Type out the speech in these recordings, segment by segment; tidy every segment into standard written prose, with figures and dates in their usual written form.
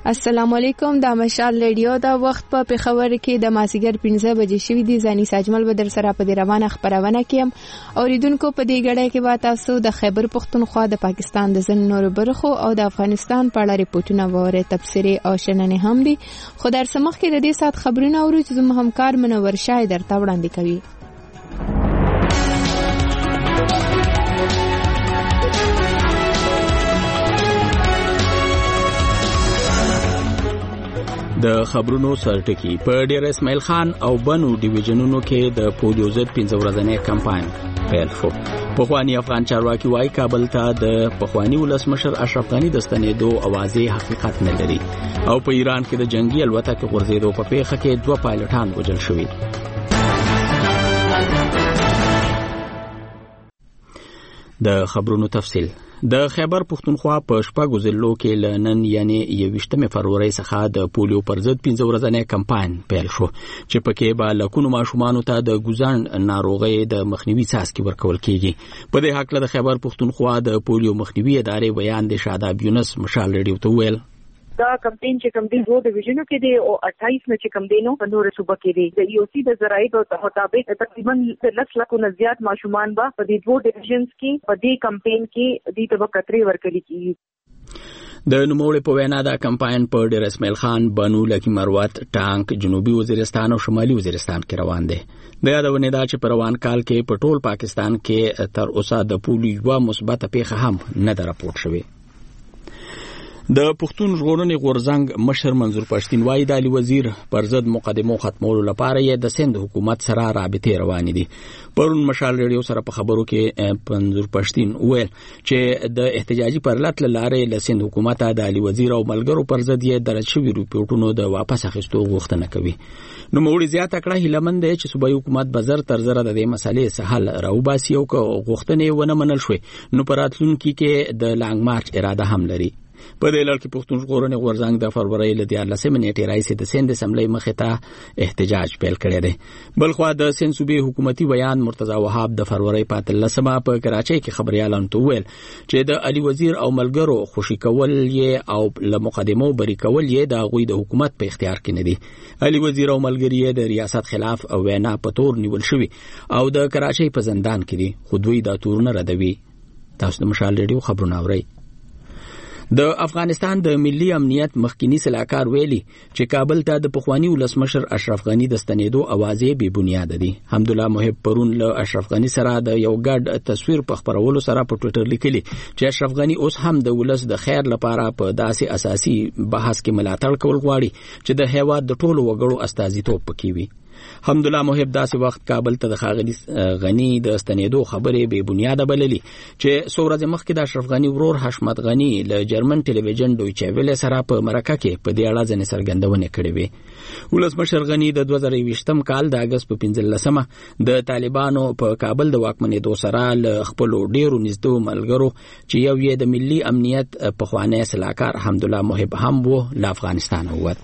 السلام علیکم. د مشال ریډیو دا وخت په پېښور کې د مازیګر 15 بجې شوې دي. ځاني ساجمل به در سره په دې روانه خبرونه کوم. اوریدونکو په دې غړې کې به تاسو د خیبر پختونخوا د پاکستان د ځینو نورو برخو او د افغانستان په اړه ریپورتونه وره تبصره او شننې هم دي. خو در سمخ کې د دې سات خبرونه اورو چې زموږ همکار منور شاه درته وړاندې کوي. د خبرونو سرټکی په ډیر اسماعیل خان او بنو ډیویژنونو کې د پولیو ضد 15 ورځنی کمپاین پیل شو. پخوانی افغان چارواکي وايي کابل ته د پخوانی ولسمشر اشرف غنی د ستنېدو اوازې حقیقت نه لري او په ایران کې د جنگي الوتکې غورځېدو په پیښه کې 2 پایلټان وژل شوي. د خبرونو تفصیل. د خیبر پختونخوا په شپږو ضلعو کې لنن یعنی 21 فروری څخه د پولیو پر ضد 15 ورځنی کمپاین پیل شو چې پکې به لکونو ماشومانو ته د ګوزن ناروغي د مخنیوي څاڅکي ورکول کیږي. په دې حق له خیبر پختونخوا د پولیو مخنیوي ادارې بیان د شاداب یونس مشال ریډیو ته ویل دا کمپاین چې کوم دی وو ډیویژنو کې دی او 28 نه چې کوم دی نو په نور صوبه کې دی. د EOC د ذرایع په مطابق تقریبا 10 لک نه زیات ماشومان به په دې دوه ډیویژنز کې په دې کمپاین کې د تبکتري ورکړي کیږي. د نوموړي په وینا دا کمپاین په ډیر اسماعیل خان، بنو، لکی مروت، ټانک، جنوبي وزیرستان او شمالي وزیرستان کې روان دی. د یادونه دا چې په روان کال کې په ټول پاکستان کې تر اوسه د پولیو مثبت پیښه هم نه ده راپورټ شوې. د پښتون ژغورنې غورځنګ مشر منظور پښتین وايي د علي وزیر پر ضد مقدمو ختمولو لپاره یې د سند حکومت سره رابطې روانې دي. پرون مشال ریډیو سره په خبرو کې منظور پښتین ویل چې د احتجاجي پرلط لارې له سند حکومت د علي وزیر او ملګرو پر ضد یې درج شوي ریپورتونو د واپس اخیستو غوښتنه کوي. نو موږ زیاته کړه هیلمن دی چې صوبایي حکومت بازار تر زره د دې مسلې سهل راوباسي او غوښتنې ونه منل شوې نو پر راتلونکي کې د لانګ مارچ اراده هم لري. په دې لړ کې پښتون ژغورنې غورځنګ د فروری له 14 نیټې راځي د سند اسمبلی مخې ته احتجاج پیل کړی دی. بلخوا د سند صوبې حکومتي بیان مرتضی وهاب د فروری په 13 په کراچۍ کې خبريالانو ته ویل چې د علي وزیر او ملګرو خوشي کول یې او له مقدمو بری کول یې د غوی د حکومت په اختیار کې نه دي. علي وزیر او ملګری یې د ریاست خلاف او وینا په تور نیول شوی او د کراچۍ په زندان کې دي. خو دوی دا تورونه ردوي. تاسو د مشال ریډیو خبرونه اورئ. د افغانستان د ملي امنیت مخکنی سلاکار ویلي چې کابل ته د پخوانی ولسمشر اشرف غنی د ستنېدو اوازې بې بنیاد دي. حمدالله محب پرون له اشرف غنی سره د یو ګډ تصویر په خبرولو سره په ټوئیټر لیکلي چې اشرف غنی اوس هم د ولس د خیر لپاره په داسې اساسي بحث کې ملاتړ کول غواړي چې د هیواد د ټولو وګړو استازیتوب پکې وي. حمدالله محب داسې وخت کابل ته د ښاغلي غنی د ستنېدو خبرې بې بنیاده بللي چې څو ورځې مخکې د اشرف غنی ورور حشمت غنی له جرمن ټلویزیون دویچه ویلې سره په مرکه کې په دې اړه ځینې څرګندونې کړې وې. ولسمشر غنی د 2020 کال د اګست په 15 د طالبانو په کابل د واکمنېدو سره له خپلو ډېرو نږدې ملګرو چې یو یې د ملي امنیت پخوانی سلاکار حمدالله محب هم و له افغانستان ووت.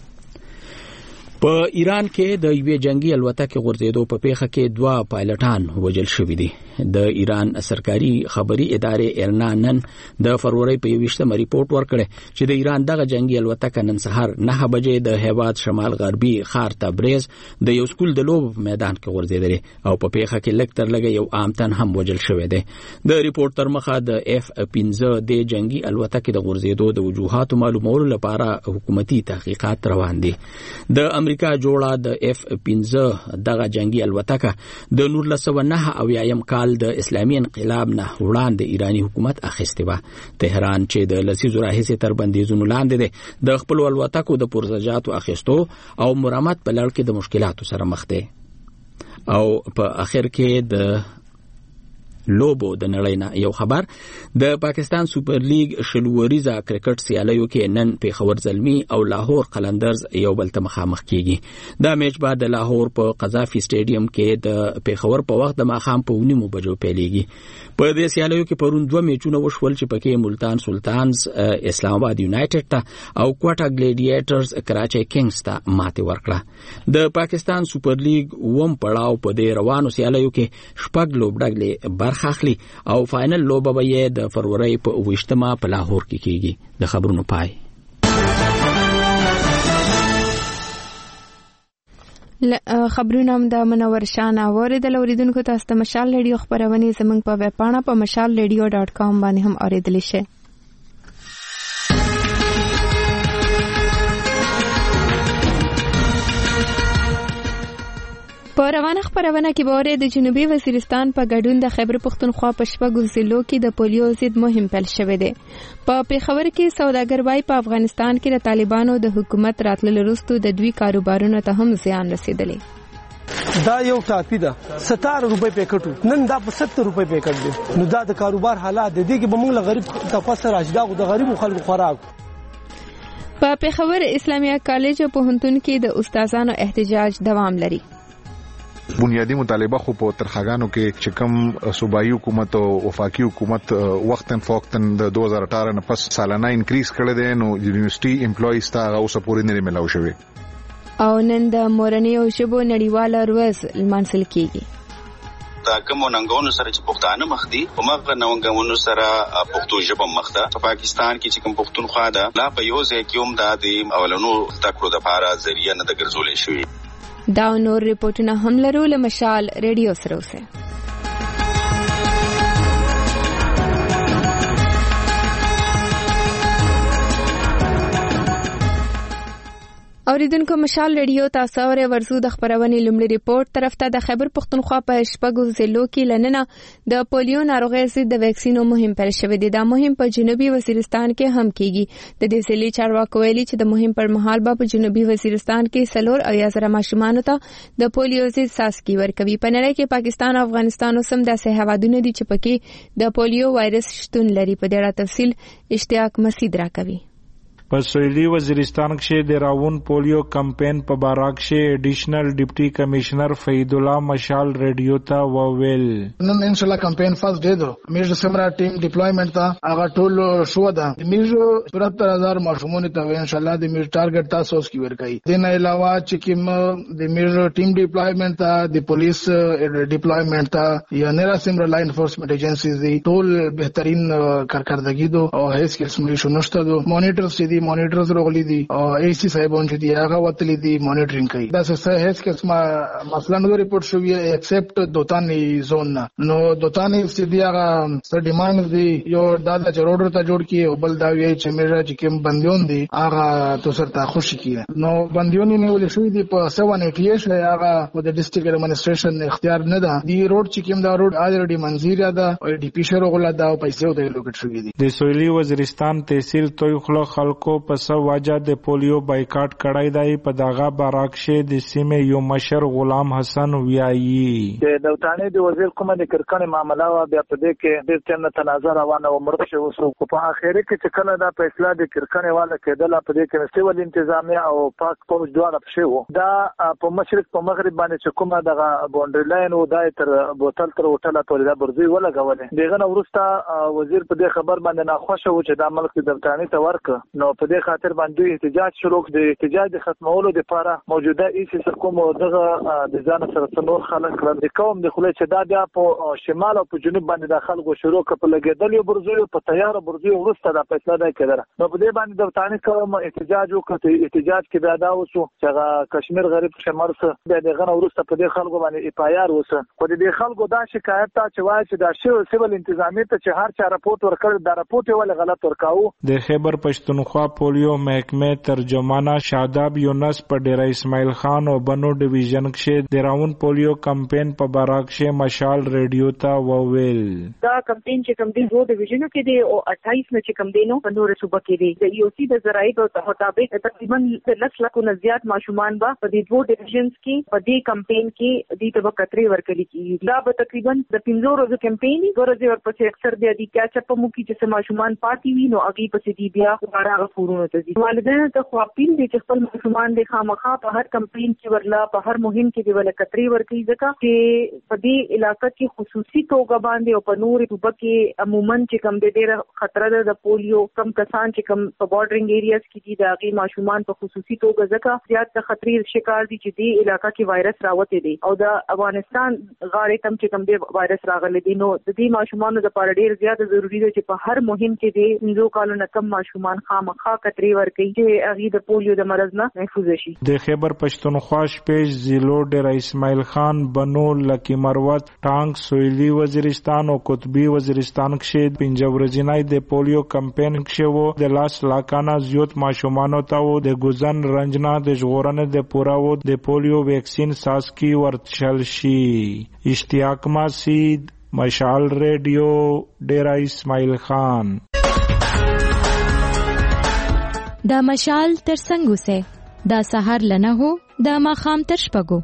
په ایران کې د یوې جنگي الوتکې غورځېدو په پیښه کې 2 پایلټان وژل شوي دي. د ایران سرکاري خبري ادارې ایرنا نن د فروری په 21 ریپورت ورکړی چې د ایران دغه جنگي الوتکه نن سهار 9 بجې د هیواد شمال غربي ښار تبریز د یو سکول د لوب میدان کې غورځېدلې او په پیښه کې لږ تر لږه یو عام تن هم وژل شوی دی. د ریپورت تر مخه د F-15 د جنگي الوتکې د غورځېدو د وجوهاتو معلومولو لپاره حکومتي تحقیقات روان دي. د امریکا جوړه د F-15 دغه جنگي الوتکه د 1909 کال د اسلامي انقلاب نه وړاندې ایرانی حکومت اخیستې و. تهران چې د لسیزو راهیسې تر بندیزونو لاندې دی د خپل الوتکو د پرزجاتو اخیستو او مرمت په لړ کې د مشکلاتو سره مخ دی او په اخر کې د لوبو د نړۍ نه یو خبر. د پاکستان سوپر لیگ شلوریزه کرکټ سیالیو کې نن پیښور زلمی او لاهور قلندرز یو بل ته مخامخ کیږي. دا میچ بعد د لاهور په قذافي سټیډیم کې د پیښور په وخت د ماښام په 9 بجو پیلېږي. په دې سیالیو کې پرون 2 میچونه وشول چې پکې ملتان سلطانز اسلام آباد یونایټډ ته او کوټا ګلیډیټرز کراچي کینګز ته ماتې ورکړه. د پاکستان سوپر لیگ ووم پړاو په دې روانو سیالیو کې شپږ لوبډلې خاخلی او فائنل لوبه به د فروری په 28 په لاهور کې کیږي. د خبرونو پای. خبرونه هم د منور شان اوریدل. اوریدونکو تاسو ته مشال ریډیو خبرونه زموږ په ویب پاڼه په mashalradio.com باندې هم اوریدلی شئ. په روانه خبرونه کې به اورئ د جنوبي وزیرستان په ګډون د خیبر پښتونخوا په شپږو ضلعو کې د پولیو ضد مهم پیل شوی دی. په پیښور کې سوداګر وایي په افغانستان کې د طالبانو د حکومت راتلل وروسته د دوی کاروبارونو ته هم زیان رسیدلی. دا یو ټاپی ده 17 روپۍ پیکټو نن دا په 70 روپۍ پیکټ دی. نو دا د کاروبار حالات دي کې به موږ له غریب تاسو راځي دا د غریب خلکو خوراک. په پیښور اسلامیه کالج او پوهنتون کې د استادانو احتجاج دوام لري. بنیادی مطالبه خو په ترخاګانو کې چې کوم صوبایي حکومت او وفاقي حکومت وختن فوقتن د 2018 نه پس سالانه انکریز کړی دی نو یونیورسيټي امپلویز ته اوس پورې نه ملاو شوی. او نن د مورنۍ او ژبو نړیواله ورځ لمانځل کیږي. دا کوم ننګونو سره چې پښتانه مخ دي او مغه ننګونو سره پښتو ژبه مخ ده. په پاکستان کې چې کوم پښتونخوا ده لا په یو ځای کې هم د اولنو تکړو د لپاره ذریعہ نه د ګرځولې شوی. دا نور ریپورتونه هم لرو له مشال ریډیو سره اوسه. اوریدونکو مشال ریډیو تاسو اورئ. ورزو د خبرونې لومړی ریپورت طرف ته د خیبر پښتونخوا په شپږو ضلعو کې لننه د پولیو ناروغۍ ضد د ویکسینو مهم پیل شوی دی. دا مهم په جنوبي وزیرستان کې هم کیږي. د دې ضلع چارواکو ویلي چې د مهم پر مهال په جنوبي وزیرستان کې 4,000 ماشومان ته د پولیو ضد څاڅکي ورکوي. په نړۍ کې پاکستان او افغانستان سم داسې هوادونه دي چې پکې د پولیو وایرس شتون لري. په ډېر تفصیل اشتیاق مسید راکوي. په سویلي وزیرستان کې د راون پولیو کمپین په باره کې اډیشنل ډیپټي کمشنر فید الله مشال ریډیو ته وویل نن ان شاء الله کمپین فرست ډے دو میجر سمرا ټیم ډیپلویمنٹ تا هغه ټول شو ده میجر 73000 ماشومان ته ان شاء الله د میجر ټارګټ تاسو اوس کی ورکای. دین علاوه چې کوم د میجر ټیم ډیپلویمنٹ تا د پولیس ډیپلویمنٹ تا یا نرا سمرا لا انفورسمنت ایجنسیز دي ټول بهترین کارکردګي دو او هیڅ قسم نشو نشته دو مانیټرز دي مانیټرز راغلي دي او ایسی صاحبون چې دی هغه وتلی دي مانیټرینګ کوي. دا څه هیڅ قسمه مثلا نو ریپورت شوی ایکسپټ دوتانی زون نو دوتانی سیدی هغه څه ډیماند دي یو دا د روډر ته جوړ کی او بل دا وی چې میرا چې کوم بندیون دي هغه تو سره خوشی کیه نو بندیون نه ول شوی دي په 798 هغه د ډیسټریکټ ایڈمنسټریشن اختیار نه ده. دی روډ چې کوم دا روډ الریډي منځیره ده او ډی پی شر غلا ده او پیسې د لوکټ شوی دي. د سویلي وزیرستان تحصیل تویخلو خلکو په سو واجه د پولیو بایکاټ کړای دی. په دغه باراکشه د سیمه یو مشر غلام حسن ویایي د دوتانه د وزیر کومه د کرکنې معاملې وا بیا په دې کې د چنه تنازع روانه و مرغ شو وسو په اخر کې چې کله دا فیصله د کرکنې والا کېدل په دې کې سیول انتظامیه او پاک پوج دواړه پښه وو. دا په مشرق په مغرب باندې چې کومه دغه باونډري لاین و دای تر بوتل تر هوټل ته د برزي ولګولې. دغه نو ورسته وزیر په دې خبر باندې ناخوښه و چې دا ملک د دوتانه ته ورک نو په دې خاطر باندې احتجاج شروع د احتجاج ختمولو لپاره موجوده ایسي سرکوم دغه د ځان سره څلور خلک د قوم د خلک چې دا بیا په شمال او په جنوب باندې د خلکو شروع کړل لګیدل یو برزوی په تیار برزوی ورسته د فیصله ده کړه. نو په دې باندې د وطني قوم احتجاج وکړ. احتجاج کې بیا دا وسو چې کشمیر غریب شمال څخه دغه ورسته په دې خلکو باندې اپایار وسه. خو دې خلکو دا شکایت ته چې وایي چې دا سیول انتظامیه ته چې هر چا راپورټ ورکړ دا راپورټ ول غلط ورکاو. د خیبر پښتونخوا پولیو محکمه ترجمانه شاداب یونس په ډیره اسماعیل خان او بنو ډیویژن کې د راون پولیو کمپین په باراکشه مشال ریډیو ته وویل دا کمپین چې کوم دی وو ډیویژنو کې دی او 28 نه چې کوم دی نو په نور صوبه کې دی. د ایوسی د ذرایع په مطابق تقریبا 10 لک نه زیات ماشومان به په دې دوه ډیویژنز کې په دې کمپین کې د تبه کتري ورکړي کیږي. دا به تقریبا د 15 ورځې کمپین ورځې ورپسې اکثر د دې کیچ اپ مو کې چې ماشومان پاتې وي نو اغي پسې دی بیا غواړه فورونه ته دي. والدین ته خو اپیل دي چې خپل ماشومان د خامخا په هر کمپین کې ورلا په هر مهم کې دی ول کتري ورکړي ځکه چې په دې علاقې کې خصوصي توګه باندې او په نور صوبه کې عموما چې کم د ډېر خطر ده د پولیو کم کسان چې کم په بارډرینګ ایریاز کې دي د هغه ماشومان په خصوصي توګه ځکه زیات د خطرې شکار دي چې دې علاقې کې وایرس راوته دي او د افغانستان غاړې تم چې کم د وایرس راغلي دي نو د دې ماشومانو لپاره ډېر زیات ضروری دی چې په هر مهم کې دي 5 کالو نه کم ماشومان خامخا خا کتري ورکړي چې هغه د پولیو د مرض نه محفوظ شي. د خیبر پښتونخوا شپږ ضلعو ډېر اسماعیل خان، بنو، لکی مروت، ټانک، سویلی وزیرستان او قطبی وزیرستان کې 5 ورځې د پولیو کمپاین کې وو. د لاس لاکانه زیات ماشومان ته وو د ګوزن رنجنا د ژغورنې د پورا وو د پولیو ویکسین ساسکی ورتشل شي. اشتیاق مسید، مشعل ریډیو، ډیرا اسماعیل خان. دا مشعل تر څنګه سه دا سحر لنه هو دا ماخام تر شپګو.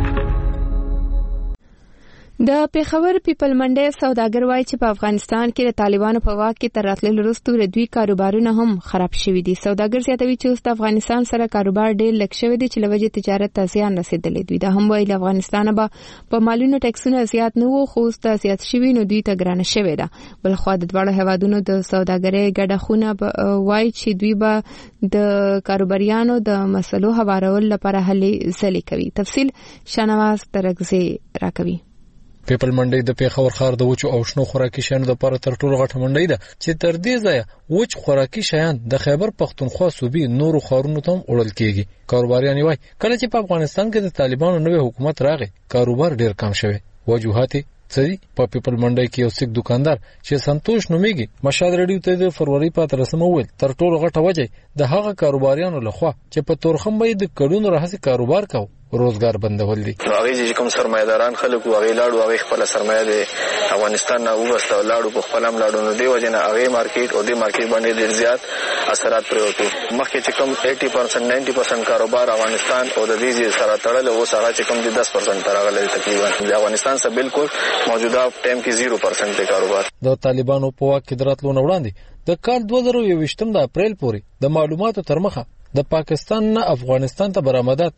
د پیښور پیپل منډي سوداګر وایي چې په افغانستان کې د طالبانو په واک کې تر راتللو وروسته د دوی کاروبارونه هم خراب شوي دي. سوداګر زیاتوي چې اوس د افغانستان سره کاروبار ډېر لږ شوی دی چې لوجه تجارت ته زیان رسیدلی دی. دا هم وایي له افغانستان به په مالونو ټیکسونه زیات نه وو، خو اوس ته زیات شوي نو دوی ته ګرانه شوې ده. بلخوا د دواړو هیوادونو د سوداګرۍ ګډه خونه وایي چې دوی به د کاروباریانو د مسلو هوارولو لپاره هلې ځلې کوي. تفصیل شانواز ترغزي راکوي. پیپل منډي د پیښور ښار د وچو او شنو خوراکي شیانو لپاره تر ټولو غټه منډي ده چې تر دې ځایه وچ خوراکي شیان د خیبر پښتونخوا صوبې نورو ښارونو ته وړل کیږي. کاروباریان وايي کله چې په افغانستان کې د طالبانو نوې حکومت راغی کاروبار ډیر کم شوی. وجوهات څه په پیپل منډي کې یو سیک دکاندار چې سنتوش نومېږي مشهد ریډیو ته د فروری په 13 ویل تر ټولو غټه وجه د هغه کاروباریانو لخوا چې په تورخم باندې د کډونو راهسي کاروبار کاوه روزګار بندول دي. هغه چې کوم سرمایداران خلک هغه لاړو هغه خپل سرمایه د افغانستان نه وغوښته لاړو په خپل هم لاړو نو دی وجنه هغه مارکیټ او د مارکیټ باندې ډیر زیات اثرات پروتو. مخکې چې کوم 80% 90% کاروبار افغانستان او د دې سره تړل او سره چې کوم د 10% ترغلې تقریبا د افغانستان سره بالکل موجوده ټایم کې 0% د کاروبار. د طالبانو په واک کې دراتلو نه وړاندې د کال 2021 د اپریل پورې د معلوماتو تر مخه د پاکستان نه افغانستان ته برآمدات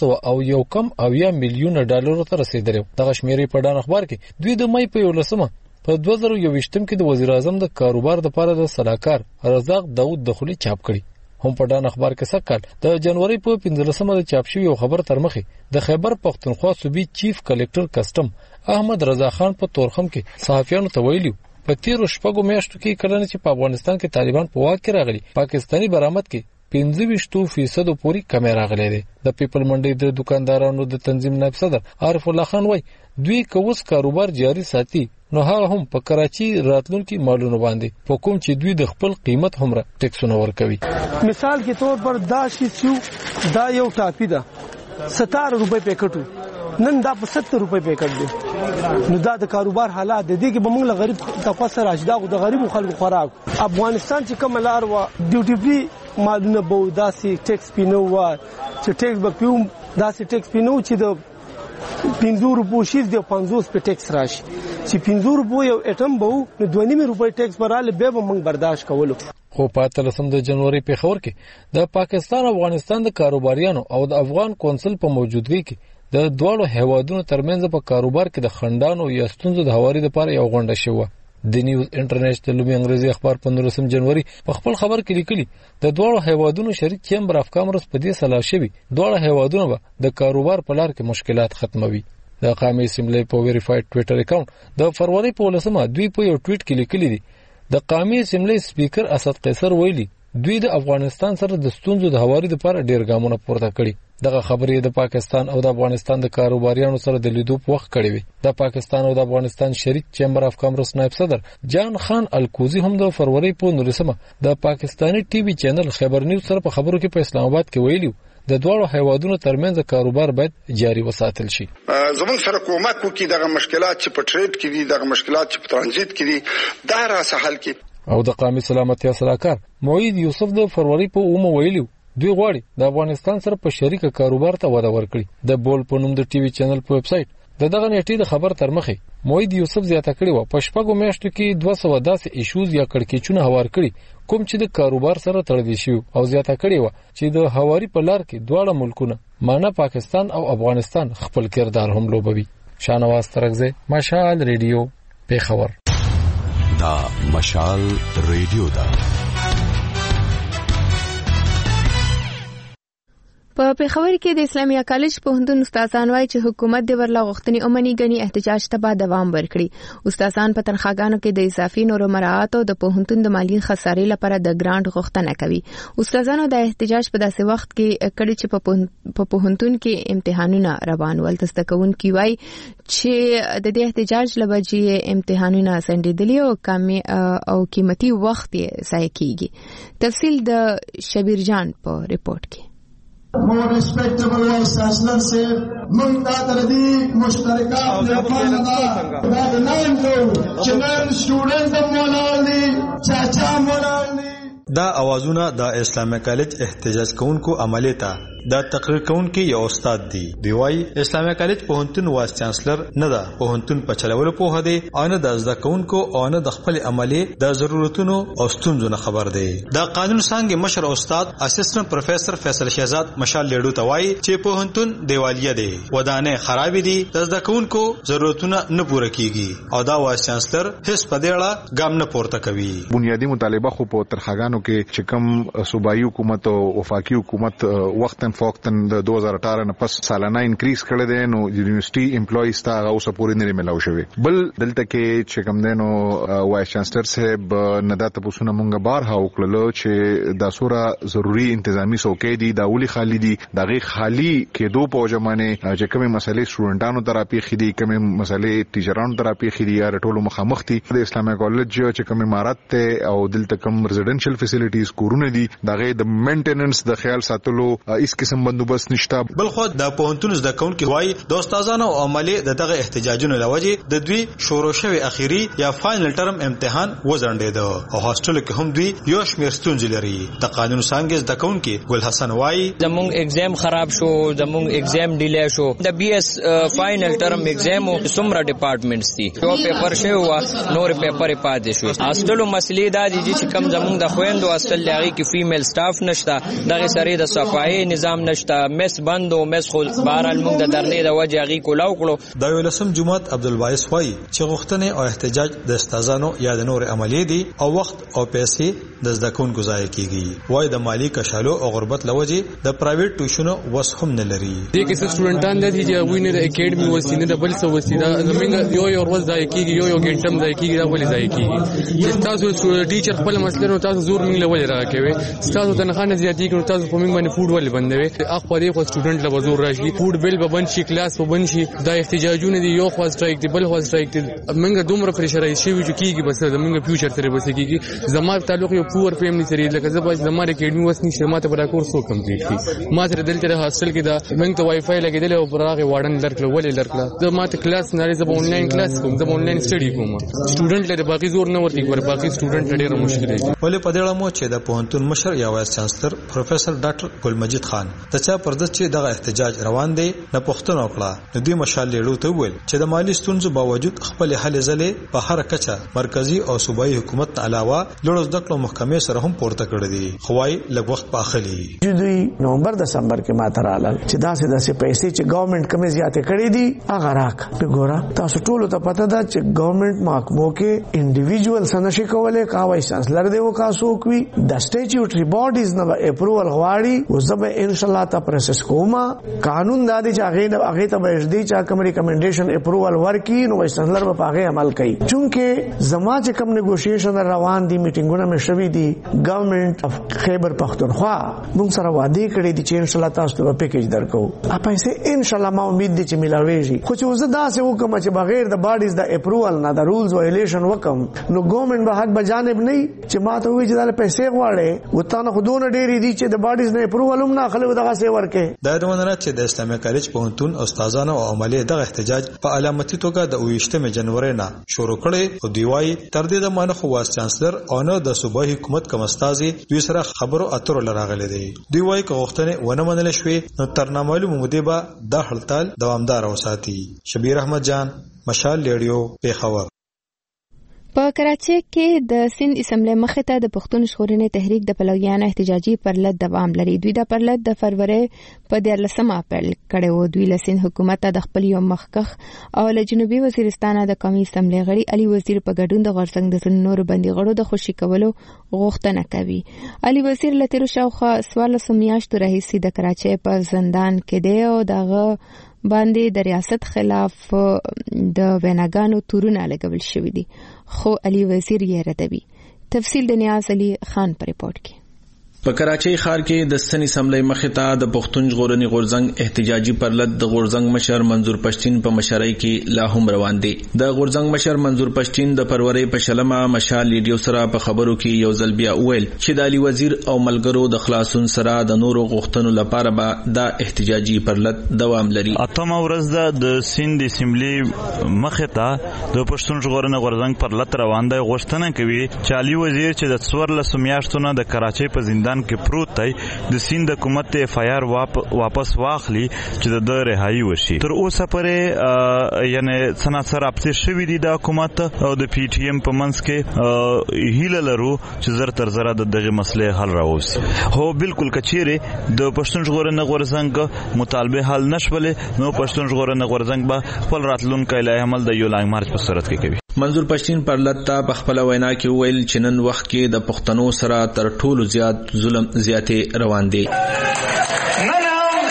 801 میلیون ډالر ته رسیدلی. دغه شمیرې په ډان اخبار کې دوی د مې په 11 په 2021 کې د وزیر اعظم د کاروبار لپاره د صلاحکار رزاق داوود دخولي چاپ کړي. هم په ډان اخبار کې سکهال د جنوري په 15 د چاپ شوی خبر تر مخه د خیبر پښتونخوا صوبې چیف کلکټر کسٹم احمد رضا خان په تورخم کې صحافیانو ته ویلي په تیرو شپږو میاشتو کې کله چې په افغانستان کې طالبان په واک کې راغلي پاکستانی برآمد کې 25% پوری کمی راغلی دی. د پیپل منډي د دکاندارانو د تنظیم نائب صدر عارف الله خان وای دوی کوس کاروبار جاری ساتي نو هغه هم په کراچي راتلونکي مالونو باندې په کوم چې دوی د خپل قیمت همره ټیکسونه ورکوي. مثال کے طور پر دا شي دا یو ټاپی ده 17 روپے پیکټو نن دا په 70 روپے پیکټ دی. نو دا د کاروبار حالات دي چې به موږ غریب تفسر اجدا د غریب خلکو خوراک افغانستان چې کوم لار وا ډیوټي فری مالونه به داسې ټیکس پینو وا چې ټیکس به پیوم داسې ټیکس پینو چې د 50 روپو شي د 50 په ټیکس راشي چې 50 روپو یو اټم به نو 2.5 روپے ټیکس براله به موږ برداشت کولو. خو په 13 د جنوري په خبر کې د پاکستان افغانستان د کاروباریانو او د افغان کونسل په موجودګۍ کې د دوه هیوادونو ترمنځ په کاروبار کې د خندانو یا ستونزو د هواري لپاره یو غونډه شوه. د نیوز انټرنیشنل لومړی انګریزي اخبار په 19 جنوري په خپل خبر کې لیکلي د دوه هیوادونو شریک چیمبر اف کامرس په دې سلا شوی دوه هیوادونو به د کاروبار په لار کې مشکلات ختموي. د قومي اسمبلی په ویریفاید ټوئیټر اکاونټ د فروری په 19 دوی په یو ټویټ کې لیکلي دي د قومي اسمبلی سپیکر اسد قیصر ویلي دوی د افغانستان سره د ستونزو د هواري لپاره ډیر ګامونه پورته کړي. دغه خبرې د پاکستان او د افغانستان د کاروباریانو سره د لیدو په وخت کړي وي. د پاکستان او د افغانستان شریک چیمبر اف کامرس نائب صدر جان خان الکوزی هم د فروری په 19 د پاکستانی ټي وي چینل خبر نیوز سره په خبرو کې په اسلام آباد کې ویلي د دوه هیوادونو ترمنځ کاروبار باید جاري وساتل شي. زموږ سره کومک وکړي دغه مشکلات چې په ټریډ کې دي دغه مشکلات چې په ترانزیت کې دي دا را سهل کړي. او د قومي سلامتیا صلاحکار موعد یوسف د فروری په ویلي دوی غواړي د افغانستان سره په شریکه کاروبار ته وده ورکړي. د بول په نوم د ټي وي چینل په ویب سټ دغه نیټې د خبر تر مخه موعد یوسف زیاته کړی و په شپږو میاشتو کې 200 داسې ایشوز یا کړکېچونه هوار کړي کوم چې د کاروبار سره تړلي شي او زیاته کړی و چې د هواري په لار کې دواړه ملکونه معنی پاکستان او افغانستان خپل کردار هم لوبوي. شانواز ترغزه مشعل ریډیو پیښور. دا مشعل ریډیو دا په پېښور کې د اسلامي کالج پوهنتون استادان وایي چې حکومت د ورلا غوښتنې اومني غني احتجاج ته به دوام ورکړي. استادان په تنخواګانو کې د اضافي نورو مراعات او د پوهنتون د مالی خسارې لپاره د ګرانټ غوښتنه کوي. استادانو د احتجاج په داسې وخت کې کړي چې په پوهنتون کې امتحانونه روان ول. تستکونکي وایي چې د دې احتجاج لوجې امتحانونه سندېدلي او قیمتي وخت یې ضایع کیږي. تفصیل د شبیر جان په ریپورت کې. more respectable vice chancellor से मुंडा तरदी मुश्तरका प्लेटफॉर्म दा नाम जो चनन स्टूडेंट मोलाली चाचा मोलाली دا اوازونه د اسلامي کالج احتجاج کوونکو عملی ته دا تقریر کوونکي یو استاد دی. دی وايي اسلامي کالج پوهنتون وایس چانسلر نه ده، پوهنتون په چلولو پوهه دی او نه د زده کوونکو او نه د خپل عملی د ضرورتونو او ستونزو نه خبر دی. دا قانون څنګه مشر استاد اسسټنټ پروفیسور فیصل شهزاد مشال لیډو ته وايي چې پوهنتون دیوالیه دی، ودانه خراب دي، د زده کوونکو ضرورتونه نه پوره کیږي او دا وایس چانسلر هیڅ په دې اړه ګام نه پورته کوي. بنیادی مطالبه خو په ترخاګانو کې چې کوم صوبایي حکومت او وفاقي حکومت وختن فوقتن د 2018 نه پس سالانه انکریز کړی دی، نو یونیورسيټي امپلویز ته هغه اوس پورې نه ملاو شوی. بل دلته کې چې کوم دینو وایس چانسلر صاحب نه دا تاسو نه مونږه بارها وکړلو چې دا سوره ضروری انتظامی څوکۍ دي، دا ولي خالی دي، دغه خالی کېدو په ځمانه چې کومه مسلې سټوډنټانو تراپی خدي، کومه مسلې ټیچرانو تراپی خدي یا ټولو مخامخ دي. د اسلامي کالج چې کومه امارات ته او دلته کوم ریزیډنشل فیسیلیټیز کورونه دي، دغه د مینټیننس د خیال ساتلو هیڅ قسم بندوبست نشته. بل خو د پوهنتون زده کوونکي وایي د استادانو او عملي دغه احتجاجونو لوجې د دوی شروع شوی اخیری یا فائنل ټرم امتحان وزندید او هاستل کې هم دوی یو شمیر ستونزې لري. د قانون څنګه زده کوونکي ګل حسن وایي زموږ ایگزام خراب شو، زموږ ایگزام ډیلی شو. د بي اس فائنل ټرم ایگزام او سمره ډپارټمنټس دي، یو پیپر شو نور پیپر پاتې شو. هاستل مسلې دا دي چې کم زموږ د خويندو هاستل لري کې فیمیل سټاف نشته، دغه سره د صفایي نظام نشته، مس بندو مس خو بهرال موږ د درنې د وجه غي کولاو کړو. د ولسم جماعت عبدالبایس وایي چې غوښتنې او احتجاج د استادانو یا د نور عملی دي او وخت او پیسې د زده کوونکو ضایع کیږي. وایي د مالی کشالو او غربت لوجه د پرایویټ ټیوشنو وس هم نه لري. دغه سټوډنټان د دې چې ویني د اکیډمي وسینه د بل څه وسیله زمونږ یو ورځ ضایع کیږي، یو ګنټم ضایع کیږي، دا ولې ضایع کیږي؟ تاسو ټیچر خپل مسله نو تاسو زور موږ لولې راکوي، تاسو تنخواه نه زیاتې کړو، تاسو په موږ باندې فوډ ولې بندوي؟ اخ په دې خو سټوډنټ له وزور راشي، فوډ بیل به بند شي، کلاس به بند شي. دا احتجاجونه دي، یو خو سټرایک دی، بل خو سټرایک دی. موږ دومره پریشرایز شوي چې کیږي بس زموږ فیوچر سره بس کیږي. زما تعلق یو پور فیملی سره لکه زه باید زما اکیډمي وس نشي، ما ته برا کورس سو کمپلیټ کی. ما سره دلته هاستل کې دا موږ ته وای فای لګیدل او براغه وارډن درکړل ولې درکړل. زه ما ته کلاس نه زه به انلاین کلاس کوم، زه به انلاین سټډي کوم. سټوډنټ له باقي زور نه ورتي ګور، باقي سټوډنټ ډېر مشکل دي. ولې په دې اړه مو چې د پوهنتون مشر یا وایس چانسلر پروفیسور ډاکټر ګل مجید خان د چا پردس چې دغه احتجاج روان دی نه پښتون وکړه. نو دوی مشال لیډو ته ویل چې د مالی ستونزو باوجود خپل حل ځلې په هر کچه مرکزی او صوبایي حکومت علاوه لوړ زده کړو محکمې سره هم پورته کړی دي. خوای لږ وخت پاخلی دوی نومبر دسمبر کې ماته رااله چې داسې پیسې چې ګورنمنت کمې زیاتې کړې دي هغه راک په ګورا. تاسو ټول ته پته ده چې ګورنمنت محکمو کې انډیویډوال سنشي کولای کا وایس چانسلر دی وکا سوکوي د سټیټیوټری باډیز نه اپروول غواړي او زه به ان شاء الله تا پروسس کوما. قانون دا دی چې هغه ته به دې چې کوم ریکمنډیشن اپروول ورکي نو وایس چانسلر به هغه عمل کوي. چونکه زما چې کوم نیګوشیشن روان دي، میټینګونه مې شوي دي، ګورنمنت اف خیبر پختونخوا موږ سره وعده کړې دي چې ان شاء الله تاسو ته پیکیج درکو. ا پیسې ان شاء الله ما امید دي چې ملاويږي. خو چې زه دا څه وکم چې بغیر د باډیز د اپروول نه د رولز وایلیشن وکم نو ګورنمنت به حق بجانب نه چې ما ته وی چې دا پیسې غواړي و تا نه خودونه ډېری دي چې د باډیز نه اپروول هم نه خلک دغه څه ورکه. دا دونه چې د اسلامي کالج پوهنتون استادانو او عملي دغه احتجاج په علامتي توګه د 28 جنوري نه شروع کړي او دیوای تر دې د مانه خو واس چانسلر او نه د صوبایي حکومت کوم استاذي دوی سره خبرو اترو لراغلي دي. دوی وايي که غوښتنه ونه منل شوي نو تر نامعلومه مودې به د هړتال دوامدار وساتي. شبیر احمد جان، مشال ریډیو، پیښور. په کراچۍ کې د سند اسمبلی مخې ته د پښتون ژغورنې تحریک د پلویانو احتجاجي پرلط دوام لري. دوی د پرلط د فروری په 14 اپریل کړی و. دوی له سند حکومت ته د خپل یو مخکښ او له جنوبي وزیرستان د قومي اسمبلی غړي علي وزیر په ګډون د غورځنګ د ځینو نورو بندي غړو د خوشي کولو غوښتنه کوي. علي وزیر له تیرو شاوخوا 14 میاشتو راهیسې د کراچۍ په زندان کې دی او دغه باندې د ریاست خلاف د ویناګانو تورونه لګول شوي دي، خو علي وزیر یې ردوي. تفصیل د نیاز علي خان په ریپورت کې. په کراچۍ ښار کې د سن اسمبلی مخې ته د پښتون ژغورنې غورځنګ احتجاجي پرلط د غورځنګ مشر منظور پښتین په مشرۍ کې لا هم روان دي. د غورځنګ مشر منظور پښتین د فروری په 16 مشال ریډیو سره په خبرو کې یو ځل بیا وویل چې د علي وزیر او ملګرو د خلاصون سره د نورو غوښتنو لپاره به د احتجاجي پرلط دوام لري. اتمه ورځ د سند اسمبلی مخې ته د پښتون ژغورنې غورځنګ پرلط روان دی. غوښتنه کوي چې علي وزیر چې د 14 میاشتو نه د کراچۍ په زندان کې پروت دی د سند حکومت ته FIR واپس واخلي چې د رهایی وشي. تر اوسه پرې یعنی سناسر اپسی شوی دی د حکومت او د PTM په منځ کې هیله لرو چې زر تر زره دغه مسلې حل راوځي. هو بالکل کچېره د پښتون ژغورنې غورځنګ مطالبه حل نشولې نو پښتون ژغورنې غورځنګ به خپل راتلونکي لای عمل د یو لانګ مارچ په صورت کې کوي. منظور پښتین پرلط ته په خپل وینا کې ویل چې نن وخت کې د پښتنو سره تر ټولو زیات ظلم زیاتې روان دي. نن هم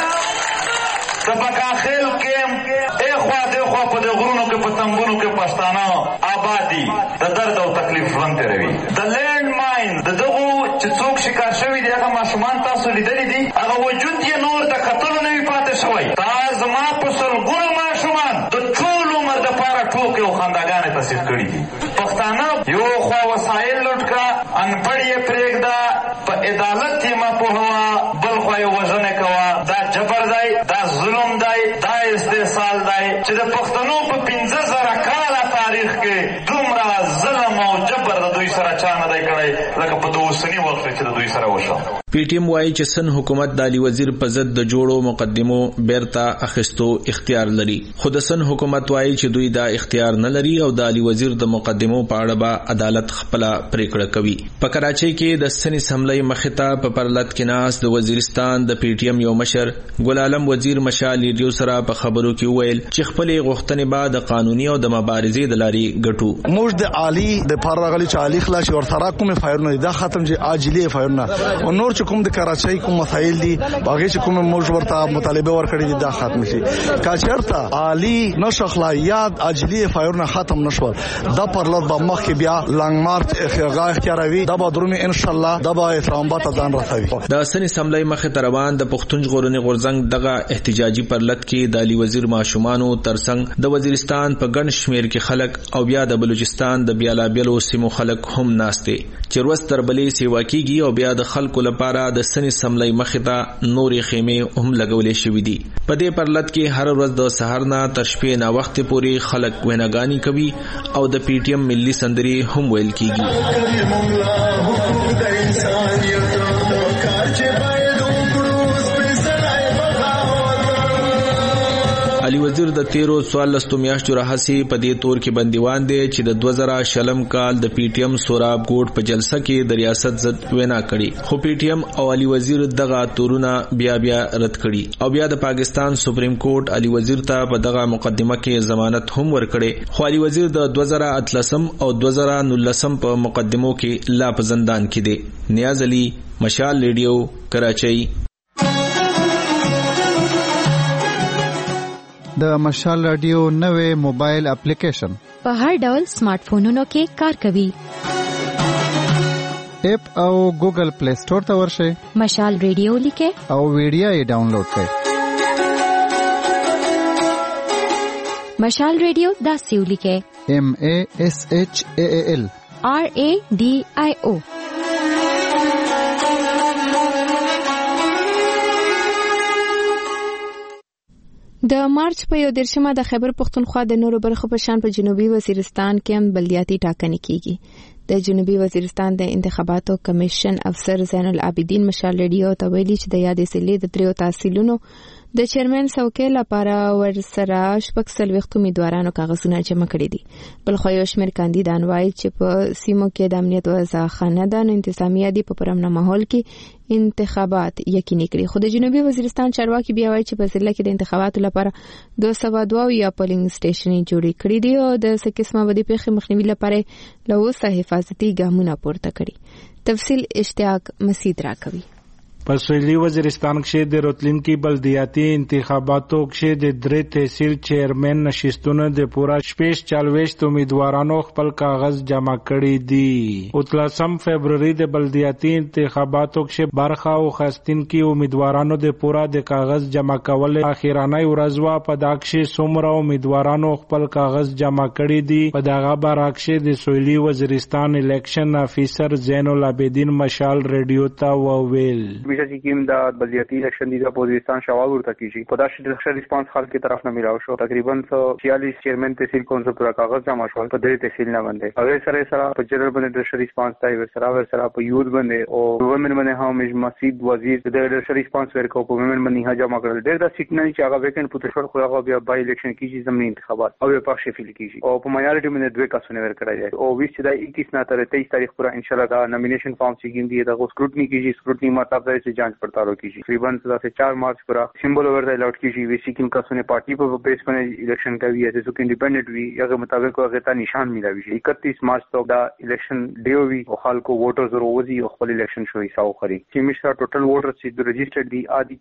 د بکاخیل کې اخوا دغه په غرونو کې په تنبونو کې پښتانه آبادی د درد او تکلیف ژوند تیروي. د لینډ ماین دغه چې څوک شکار شوی دی هغه ماشومان تاسو لیدلی دي، هغه وجود یې نور د قتل نه وي پاتې شوی. دا زما په سلګونو ماشومان د ټول عمر د پاره ټوکې او خنداګانې تصدیق کړي دي. پښتانه یو خوا وسایل لوټ کا انپړ یې پرېږده، په عدالت یې مه پوهوه، بل خوا یې وژنې کوه. دا جبر دی، دا ظلم دی، دا استحصال دی چې د پښتنو په 15,000 کاله تاریخ کې دومره ظلم او جبر د دوی سره چا نه دی کړی لکه په د اوسني وخت کې د دوی سره وشو. PTM وایي چې سن حکومت د علي وزیر په ضد د جوړو مقدمو بیرته اخیستو اختیار لري، خو د سن حکومت وایي چې دوی دا اختیار نه لري او د علي وزیر د مقدمو په اړه به عدالت خپل پریکړه کوي. په کراچۍ کې د سن اسمبلی مخې ته په پرلط کې ناست د وزیرستان د PTM یو مشر ګل عالم وزیر مشال ریډیو سره په خبرو کې ویل چې خپلې غوښتنې به د قانوني او د مبارزې د لارې ګټو. موږ د عالی د پارغلی چې عالی خلاص ورته کومه فایرونه دا ختم چې عاجلی فایرونه او نور چې کوم د کراچۍ کوم مسایل دي باغې چې کوم موږ ورته مطالبه ورکړي دي دا ختم شي. کاچرته عالی نشخلا یاد عاجلی فایرونه ختم نشول دا پرلط به مخ کې بیا لانګ مارچ اختیاروي دا به درومي ان شاء الله دا به احترامات ځان رسوي. د سن اسمبلی مخې ته روان د پښتون ژغورنې غورځنګ دغه احتجاجي پرلط کې د علي وزیر ماشومانو ترڅنګ د وزیرستان په ګڼ شمیر کې خلک او بیا د بلوچستان د بیلابیلو سیمو خلک هم ناشته چې ورځ تر بلې سیوا کیږي او بیا د خلکو لپاره د سن اسمبلی مخې ته نورې خیمې هم لګولې شوې دي. په دې پرلط کې هر ورځ د سحر نه تر شپې نه وخت پورې خلک ویناګانی کوي او د PTM ملي سندري هم ویل کیږي. علي وزیر د 13 میاشتو راهسي په دې تور کې بندیوان دی چې د 2000 کال د PTM سوراب ګوټ په جلسه کې د ریاست ضد وینا کړي، خو PTM او علي وزیر دغه تورونه بیا رد کړي او بیا د پاکستان سپریم کورټ علي وزیر ته په دغه مقدمه کې ضمانت هم ورکړي، خو علي وزیر د 2013 او 2019 په مقدمو کې لا په زندان کې دی. نیاز علي، مشال ریډیو، کراچۍ. د مشال رادیو نوې موبایل اپلیکیشن په هر ډول سمارټ فونونو کې کار کوي. اپ او ګوګل پلی سٹور ته ورشئ، مشال ریډیو لیکئ او ویډیو یې ډاونلوډ کړئ. مشال ریډیو داسې ولیکئ MASHAAL RADIO. د مارچ په 11مه د خیبر پختونخوا د نورو برخو په شان په جنوبي وزیرستان کې هم بلدیاتي ټاکنې کیږي. د جنوبي وزیرستان د انتخاباتو کمیشن افسر زین العابدین مشال ریډیو ته ویلي چې د یادې ضلعې د 3 تحصیلونو د چیرمن څوکۍ لپاره ورسره 40 امیدوارانو کاغذونه جمع کړي دي. بل خو یو شمېر کاندیدان وایي چې په سیمو کې د امنیت وضع ښه ده، نو انتظامیه دي په پرامن ماحول کې انتخابات یقیني کړي. خو د جنوبي وزیرستان چارواکي بیا وایي چې په ضلع کې د انتخاباتو لپاره 202 یا پولینګ سټیشنې جوړې کړي دي او د څه قسمه بدې پیښې مخنیوي لپاره له اوسه حفاظتي ګامونه پورته کړي. تفصیل اشتیاق مسید راکوي. په سویلي وزیرستان کې د راتلونکي بلدیاتي انتخاباتو کې د درې تحصیل چیرمن نشستونو د پورا 40 امیدوارانو خپل کاغذ جمع کړي دي. او 13 فبرवरी د بلدیاتي انتخاباتو کې برخه او خاستونکي امیدوارانو د پورا د کاغذ جمع کول اخیرانه ورځ وا په داکشه څومره امیدوارانو خپل کاغذ جمع کړي دي. په دغه برعکس د سویلي وزیرستان الیکشن افیسر زین العابدین مشال ریډیو ته وویل چې کوم د بلدیاتي الیکشن دی په وزیرستان شوال ورته کیږي په داسې ریسپانس خلک کی طرف نه ملاو شو. تقریبا 46 چیرمن تحصیل کونسل پورا کاغذ جمع شول په دې تحصیل نه باندې. هغه سره په جنرال باندې ریسپانس دی ورسره په یوث باندې او وومن باندې هم مسجد وزیر د ریسپانس ورکو په وومن باندې ها جمع کړل. ډېر د سیګنال چې هغه ویکند پوتې شو خو هغه بیا بای الیکشن کیږي زمینی انتخابات او په شفیل کیږي او په مایورټي باندې دوه کسونه ورکړای دي او 20 د 21 نه تر 23 تاریخ پورا ان شاء الله دا نومینیشن فارم چې دی دا سکروټنی کیږي. سکروټنی مطلب دی چې جانچ پڑتال کیږي. تقریبا 4 مارچ پورا سمبل اوور د الاٹ کیږي. وی سیکم کسونه پارٹی په بیس باندې الیکشن کوي یا چې انډیپندنٹ وی هغه مطابق هغه ته نشان ملاوي شي. 31 مارچ تک دا الیکشن ډیو وی او خلکو ووټرز وروزي او خپل الیکشن شو حساب خري. چې مشره ټوټل ووټر چې رجسٹرډ دي ادي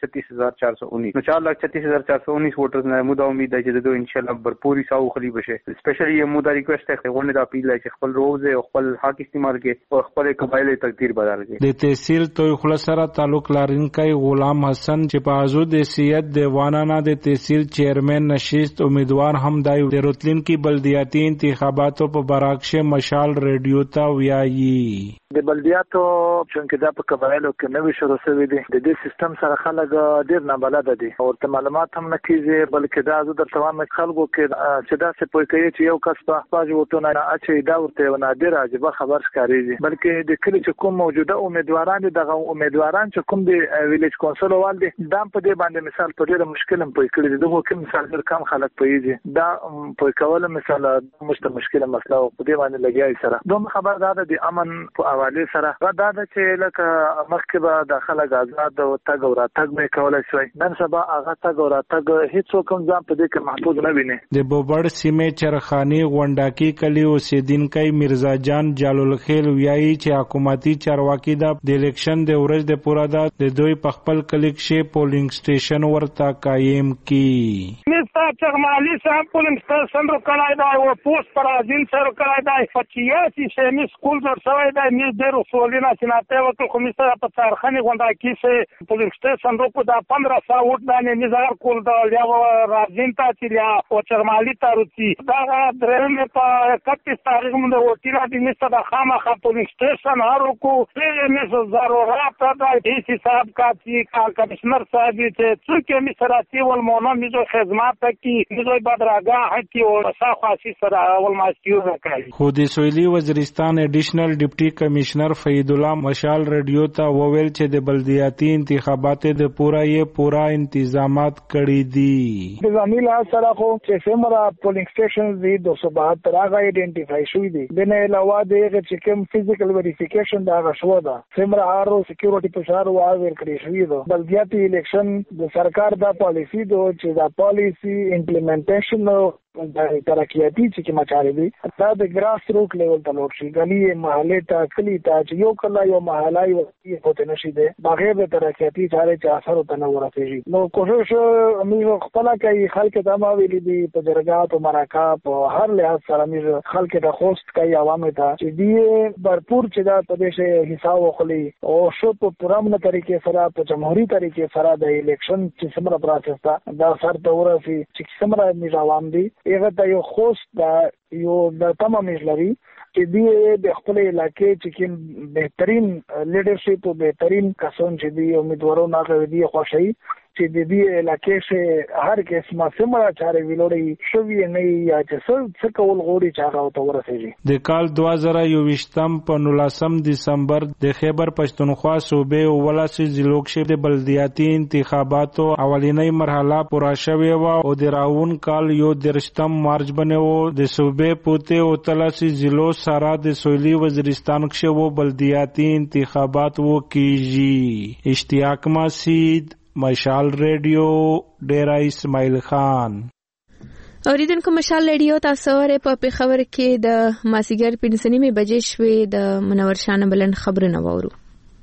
4,36,419 نو 4,36,419 ووټرز نه مودا امید ده چې دوی ان شاء الله برپوري حساب خري بشه. سپیشلی یو مودا ریکوست ته غوښنه د اپیل چې خپل روزه او خپل حق استعمال کړي او خپل قبایلی تقدیر بدل کړي. د تحصیل توي خلاصره تعلق لرونکي غلام حسن چې په حضور د سیادت دیوانانه د تحصیل چیرمن نشست امیدوار هم د راتلونکي بلدیاتي انتخاباتو په برعکس مشال ریډیو ته ویایي. د بلدیاتو چې دا په قبایلو کې نوې شروع شوې دي د دې سیستم سره خلک ډېر نابلد دي او ته معلومات هم نه کیږي بلکې دا زه د تمام خلکو کې چې دا څه پوي کوي چې یو کس په خپل وټونه نه اچي دا ورته نادر عجيبه خبر ښکاريږي. بلکې د کلی چې کوم موجوده امیدواران دغه امیدواران چې کوم د ویلیج کونسل وال دي دا په دې باندې مثال په ډېر مشکل هم پوي کړی دغه کوم مثال ډېر کم خلک پوي دا پوي کول مثال مشکله مسله او په دې باندې لګیای سره دوه خبر دا د امن په حواله سره دا چې لکه مخکې به د خلک آزاد او تګ او راتګ مې کولای شوی. نن سبا هغه تګ او راتګ هیڅ کوم ځان په دې کې محدود نه ویني. د بوبړ سیمې چرخانی غونډاکی کلی اوسیدونکو مرزا جان جلال خیل ویایي چې حکومتي چارواکي د الیکشن د ورځ د پورا د دوی په خپل کلی کې پولینګ سټیشن ورته قائم کی. مستر چرمالی صاحب پولینګ سټیشن کړای دا او پوسټ پر ازین سره کړای دا 85 سیمې سکول در شوی دا می ډېر اصولونه چې ناته وکړو خو مستر په چرخانی غونډاکی کې پولینګ سټیشن روکو دا 1500 وټ باندې نظر کول دا یا راځین ته چې یا او چرمالی تاروتی دا درېمه په 31 تاریخ باندې وټیرا د مستر د خامخا پولینګ سټیشن هرکو یې مې ضرورت دا هیڅ حساب کا چې کمشنر صاحب چې څوک می سراتی ول مونږ میزو خدمات کی میزو بدراګه کی او صافي سره اول ماستیو وکړي. خو د سویلي وزیرستان اډیشنل ډیپټي کمشنر فید الله مشال ریډیو ته وویل چې د بلدیاتي انتخاباتو د پورا انتظامات کړي دي. د زميله سره خو چې څومره پولینګ سټیشن دي 272 هغه ایډنټیفای شوی دي. د نه علاوه د چې کوم فزیکل ویریفیکیشن دا غشو ده څومره آرو سکیورټي پرشار او ور کړی شوی ده. بلدیاتي الیکشن د سرکار دا پالیسی ده چې دا پالیسی امپلیمنټیشن د ترقیاتی چې مچاري دي دا د ګراس روټ لیول ته لوړ شي. غلي محله ته کلی ته چې یو کله یو محله یو پته نشي ده بغیر د ترقیاتی چارې چې اثر ته نه ورسېږي. نو کوشش موږ خپل کوي خلک ته ما ویلي دي په جرګات او مرکات په هر لحاظ سره موږ خلک ته خوست کوي عوامو ته چې دی برپور چې دا په دې حساب وخلي او شو په پرامنه طریقې سره په جمهوریت طریقې سره د الیکشن چې څومره پروسس دا سر ته ورسي چې څومره موږ عوام دي هغه ته یو خوست دا یو د تمام مجلري چې دی د خپل علاقې چې کوم بهترین لیډرشپ او بهترین کسان چې دی امیدوارونه کوي دی خوشي چې د دې علاقې شه هر قسمه سمره چارې ویلوړي شوی نه یا چې څه کول غوړي چې هغه ته ورسېږي. د کال 2021 په 19 دسمبر د خیبر پښتونخوا صوبې ولسی ضلعو کې د بلدیاتي انتخاباتو اولینی مرحله پوره شوې و او د راون کال 13 مارچ باندې د صوبې پوته او تلسی ضلعو سره د سویلي وزیرستان کې و بلدیاتي انتخابات و کیږي. اشتیاق مسید، مشال ریډیو، ډیرا اسماعیل خان. اوریدونکو مشال ریډیو تاسو ورې په پیښور کې د ماسیګر 5:30 بجې شوې د منور شاه بلند خبرونه وورو.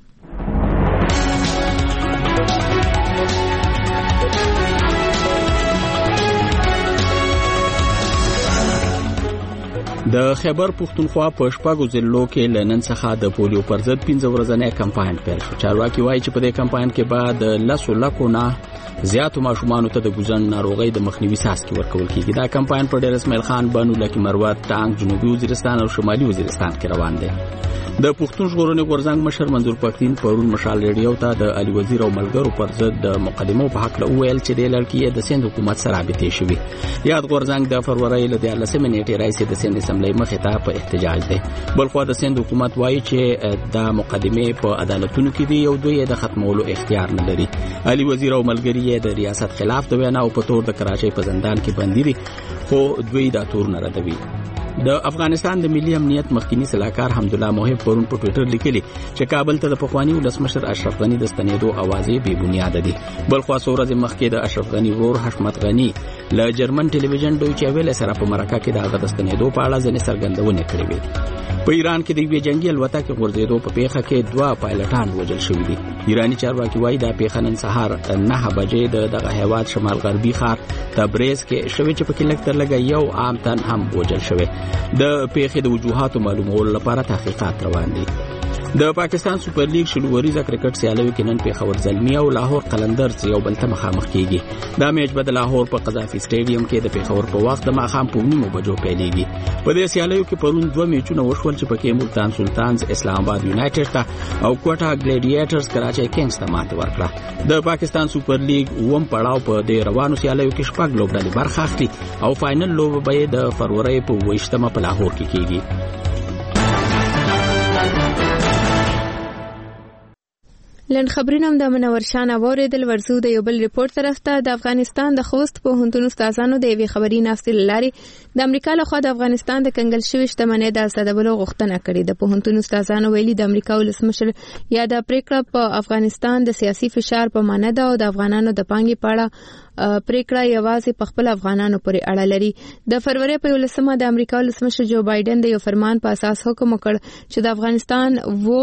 د خیبر پښتونخوا په شپږو ضلعو کې لنن څخه د پولیو پر ضد 15 ورځنی کمپاین پیل شو. چارواکي وایي چې په دې کمپاین کې بعد 10 لکو نه زیاتو ماشومانو ته د ګوزن ناروغي د مخنیوي څاڅکي ورکول کیږي. دا کمپاین په ډیر اسماعیل خان، بانو لکی مروت، ټانک، جنوبي وزیرستان او شمالي وزیرستان کې روان دي. د پښتون ژغورنې غورځنګ مشر منظور پښتين پرون مشال ریډیو ته د علي وزیر او ملګرو پر ضد د مقدمو په حق له ویل چې د لړکی د سند حکومت سره رابطې شوی. یاد غورځنګ د فروری له 13 نیټې راځي د سند اسمبلی مخې ته په احتجاج دی. بلخو د سند حکومت وایي چې د مقدمې په عدالتونو کې دی او دوی د ختمولو اختیار نه لري. علي وزیر او ملګری د ریاست خلاف د وینا او په تور د کراچۍ په زندان کې بندي دي، خو دوی دا تور نه ردوي. د افغانستان د ملي امنیت مخکنی صلاحکار حمدالله محب پرون په ټوئیټر لیکلي چې کابل ته د پخوانی ولسمشر اشرف غنی د ستنېدو اوازې بې بنیاده دي. بل خو څو ورځې مخکې د اشرف غنی ورور حشمت غنی له جرمن ټلویزیون دویچه ویله سره په مرکه کې د هغه د ستنېدو په اړه ځینې څرګندونې کړې وې. په ایران کې د یوې جنگي الوتکې غورځېدو په پیښه کې 2 پایلټان وژل شوي دي. ایرانی چارواکي وایي دا پیښه نن سهار 9 بجې د دغه هیواد شمال غربي ښار تبریز کې شوې چې پکې لږ تر لږه یو عام تن هم وژل شوی. د پیښې د وجوهاتو معلومولو لپاره تحقیقات روان دي. د پاکستان سوپر لیګ شلوریزه کرکټ سیالیو کې نن پیښور زلمی او لاهور قلندرز یو بل ته مخامخ کیږي. دا میچ به د لاهور په قذافي سټیډیم کې د پیښور په وخت د ماښام په 9 بجو پیلېږي. په دې سیالیو کې پرون 2 میچونه وشول چې پکې ملتان سلطانز اسلام آباد یونایټډ ته او کوټا ګلیډیټرز کراچۍ کینګز ته ماته ورکړه. د پاکستان سوپر لیګ ووم پړاو په دې روانو سیالیو کې شپږ لوبډلې برخه اخلي او فائنل لوب به د فروری په 28 په لاهور کې کیږي. لن خبرونه هم د منور شاه اوریدل. ورزو د یو بل ریپورت طرف ته د افغانستان د خوست پوهنتون استادانو د یوې خبري ناستې لارې د امریکا لخوا د افغانستان د کنګل شوی شتمنۍ د استادولو غوښتنه کړې ده. پوهنتون استادانو ویلي د امریکا ولسمشر یا د پریکړه په افغانستان د سیاسي فشار په معنی ده او د افغانانو د پانګې په اړه پریکړه یوازې په خپل افغانانو پورې اړه لري. د فروری په 11 د امریکا ولسمشر جو بایدن د یو فرمان په اساس حکم وکړ چې د افغانستان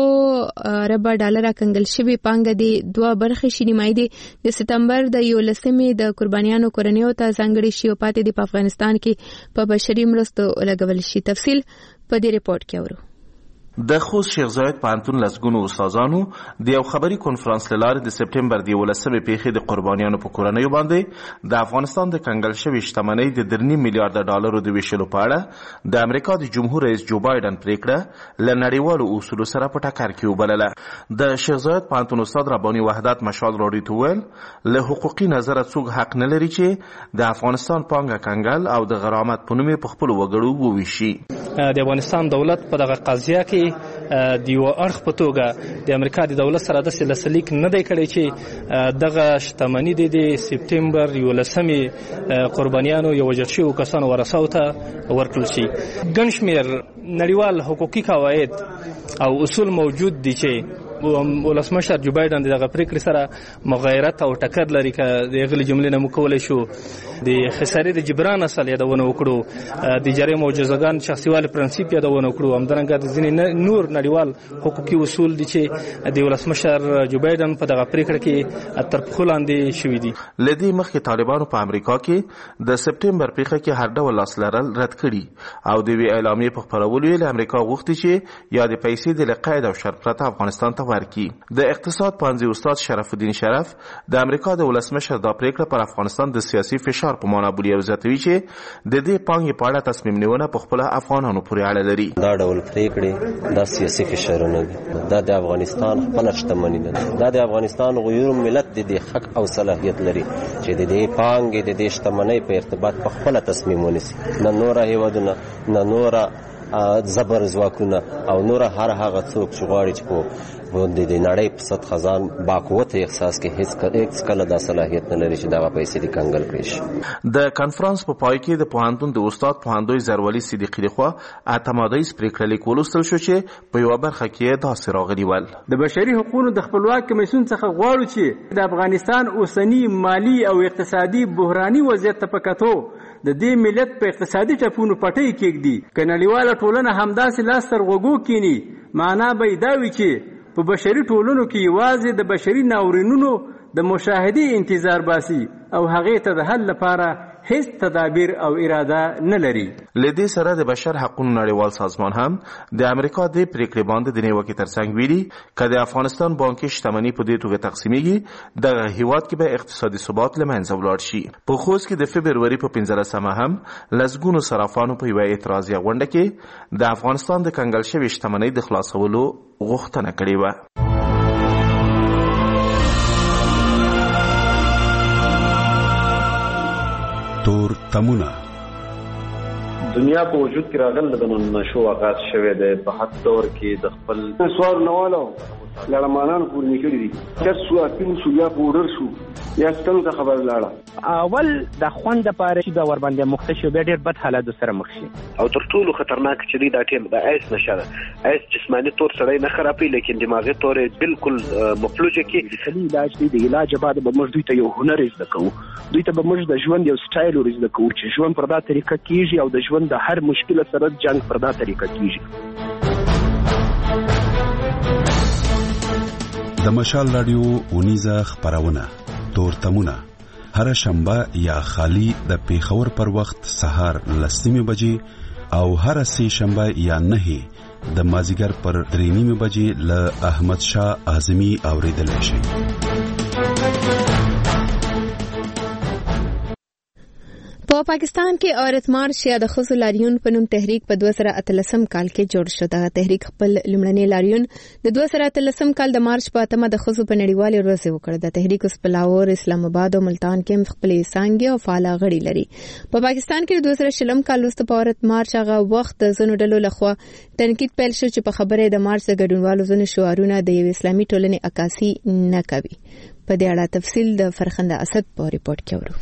$2 کنګل شوی پانګه د 2 برخې شي نیمایي د سپتمبر د 11 د قربانیانو کورنیو ته ځانګړي شي او پاتې د افغانستان کې په بشري مرستو لګول شي. تفصیل په دې ریپورت کې اورو. د خوست شیخ زاید پوهنتون لسګونو استادانو د یو خبري کنفرانس لاره د سپټمبر د 11 پیښې د قربانیانو په کورنیو باندې د افغانستان د کنګل شوی شتمنۍ د $3 میلیارډ د ویشلو په اړه د امریکا د جمهور رئیس جو بایدن پریکړه له نړیوالو اصولو سره په ټکر کې وبلله. د شیخ زاید پوهنتون استاد رباني وحدت مشال راډیو ته ویل له حقوقي نظره څوک حق نه لري چې د افغانستان پانګه کنګل او د غرامت په نوم په خپل وګړو وویشي. د افغانستان دولت په دغه قضیه کې د یو اړخ په توګه د امریکا د دولت سره د سلسلیک نه دی کړی چې دغه شتمنۍ د سپټمبر 11 قربانیانو یو وژل شویو کسانو ورثو ته ورکړل شي. ګڼ شمېر نړیوال حقوقي قواعد او اصول موجود دي چې ولسمشر جو بایدن دغه پریکړې سره مغایرت او ټکر لري. که د غلي جملې نه مکولای شو د خسارې د جبران اصل یادونه وکړو، د جرم او جزاګان شخصیوالي پرنسپ یادونه وکړو، همدارنګه د ځینې نور نړیوال حقوقي اصول دي چې د ولسمشر جو بایدن په دغه پریکړه کې تر پښو لاندې شوي دي. لدی مخکې طالبانو په امریکا کې د سپټمبر پیښه کې هر ډول لاس لرل رد کړي او د وی اعلامیې په خپرولو یې له امریکا غوښتي چې یا د پیسې د قید او شرط پرته افغانستان ته ورکړي. د اقتصاد پوهنځي استاد شرف الدین شرف د امریکا د ولسمشر دا پریکړه پر افغانستان د سیاسي فشار په معنا بولي او زیاتوي چې د دې پانګې په اړه تصمیم نیونه په خپل افغانانو پورې اړه لري. دا ډول پریکړې د سیاسي فشارونه دي، دا د افغانستان خپل شتمني ده، دا د افغانستان غیر ملت د حق او صلاحیت لري چې د دې پانګې د دې شتمنۍ په ارتباط په خپل تصمیم ونیسي. نه نور هیوادونه، نه نور زبر ځواکونه او نور هر هغه څوک چې غواړي چې په د نړۍ په سطح خزان باقوته احساس کې هیڅ کله دا صلاحیت نه لري چې دا پیسې د کنګل کړي شي. د کانفرنس په پای کې د پوهنتون د استاد پوهندوی زروالي صدیقي لخوا اعتمادي پریکړه لیک ولوستل شو چې په یو برخه کې داسې راغلي ول: د بشري حقوقو د خپلواک کمیسیون څخه غواړو چې د افغانستان اوسنی مالی او اقتصادي بحراني وضعیت ته پکاتو د دې ملت په اقتصادي ټپونو پټۍ کېږدي. که نړیواله ټولنه همداسې لاس تر غوږو کینی، معنا به دا وي چې په بشري ټولنو کې یوازې د بشري ناورینونو د مشاهدې انتظار باسي او هغې ته د حل لپاره هیڅ تدابیر او اراده نه لري. لدې سره د بشر حقوقو نړیوال سازمان هم د امریکا د پریکړې باندې د نیوکې ترڅنګ ویلي چې د افغانستان بانکي شتمنۍ په دې توګه تقسیمېږي دغه هیواد کې به اقتصادي ثبات له منځه ولاړ شي. په خوست کې د فبروري په 15مه هم لسګونو صرافانو په یوه اعتراضي غونډه کې د افغانستان د کنګل شوې شتمنۍ د خلاصولو غوښتنه کړې وه. تور تمونه دنیا په وجود کې راغله د نشو آغاز شوه د په حد دور کې د خپل سوال نوالو لړمانان پورې نکړي دي چې سو اپین سو یا پورر شو یا ستنو ته خبر لاړه اول د خوند لپاره چې د ور باندې مختشو به ډېر بد حالات سره مخ شي او تر ټولو خطرناک چې دی دا ټیم د ایس نشه ایس جسمانی تور سړی نه خرابې لیکن دماغي تور بالکل مفلوجه کې علاج دی د علاج بعد به موږ دوی ته یو هنر زده کوو دوی ته به موږ د ژوند یو سټایل ورزده کوو چې ژوند پر دا طریقه کیږي او د ژوند د هر مشکل سره جنگ پر دا طریقه کیږي. د مشال رادیو اونیزه خبرونه تور تمونه هر شنبه یا خالی د پیښور پر وخت سهار 10:00 بجې او هر سه شنبه یا 9 د مازیګر پر 3:30 بجې له احمد شاه اعظمي اوریدل شي. په پاکستان کې عورت مارچ یا د ښځو لاریون په نوم تحریک په 2013 کال کې جوړ شو. دغه تحریک خپل لومړنی لاریون د 2013 کال د مارچ په 8 د ښځو په نړیوالې ورځ وکړ. د تحریک اوس په لاهور، اسلام آباد او ملتان کې خپلې څانګې او فعال غړي لري. په پاکستان کې د 2020 کال وروسته په عورت مارچ هغه وخت د ځینو ډلو لخوا تنقید پیل شو چې په خبره د مارچ د ګډونوالو ځینو شعارونه د یو اسلامي ټولنې عکاسي نه کوي. په دې اړه تفصیل د فرخنده اسد په ریپورت کې ورو.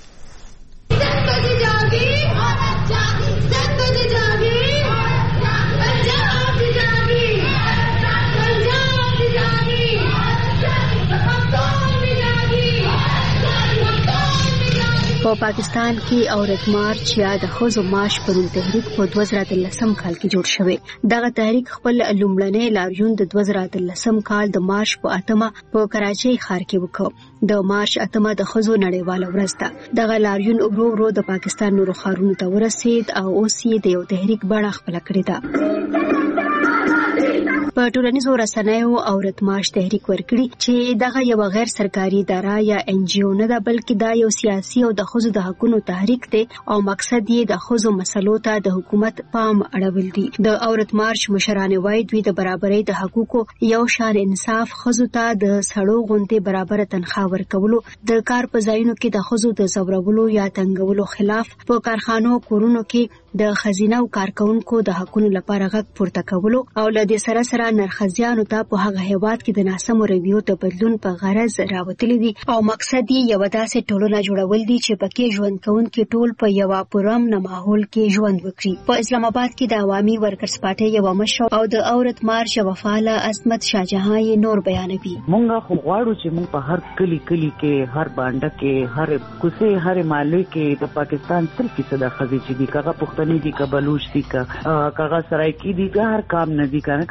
په پاکستان کې عورت مارچ یا د ښځو مارچ پر تحریک په 2013 کال کې جوړ شوی. دغه تحریک خپل لومړنی لاریون د 2013 کال د مارچ په 8 په کراچۍ ښار کې وکړ. د مارچ 8 د ښځو نړیواله ورځ ده. دغه لاریون ورو ورو د پاکستان نورو ښارونو ته ورسید او اوس یې د یو تحریک بڼه خپل کړې ده. په ټولنیزو رسنیو عورت مارچ تحریک ورکړي چې دغه یو غیر سرکاري اداره یا ان جی او نه ده بلکې دا یو سیاسي او د ښځو د حقوقو تحریک دی او مقصد یې د ښځو مسلو ته د حکومت پام اړول دي. د عورت مارچ مشران وايي دوی د برابرۍ د حقوقو یو شان انصاف ښځو ته د سړو غونډې برابر تنخواه ورکولو د کار په ځایونو کې د ښځو د زورولو یا تنګولو خلاف په کارخانو کورونو کې د خزینه او کارکونکو د حقوقو لپاره غږ پورته کولو او له دې سره سره نرخزیانو ته په هغه هیواد کې د ناسمو رویو د بدلون په غرض راوتلي دي او مقصد یې یو داسې ټولنه جوړول دي چې پکې ژوند کوونکي ټول په یو پرامن ماحول کې ژوند وکړي. په اسلام آباد کې د عوامي ورکرز پارټي یو مشر او د عورت مارچ یو فعال عصمت شاهجهان یې نور بیانوي. مونږ خو غواړو چې مونږ په هر کلی کې هر بانډه کې هر کوڅه هر محله کې د پاکستان 100% خزې چې دي کغه پښتني دي که بلوچ دي که سرایکی دي که هر کام نه دي کنه که هزاره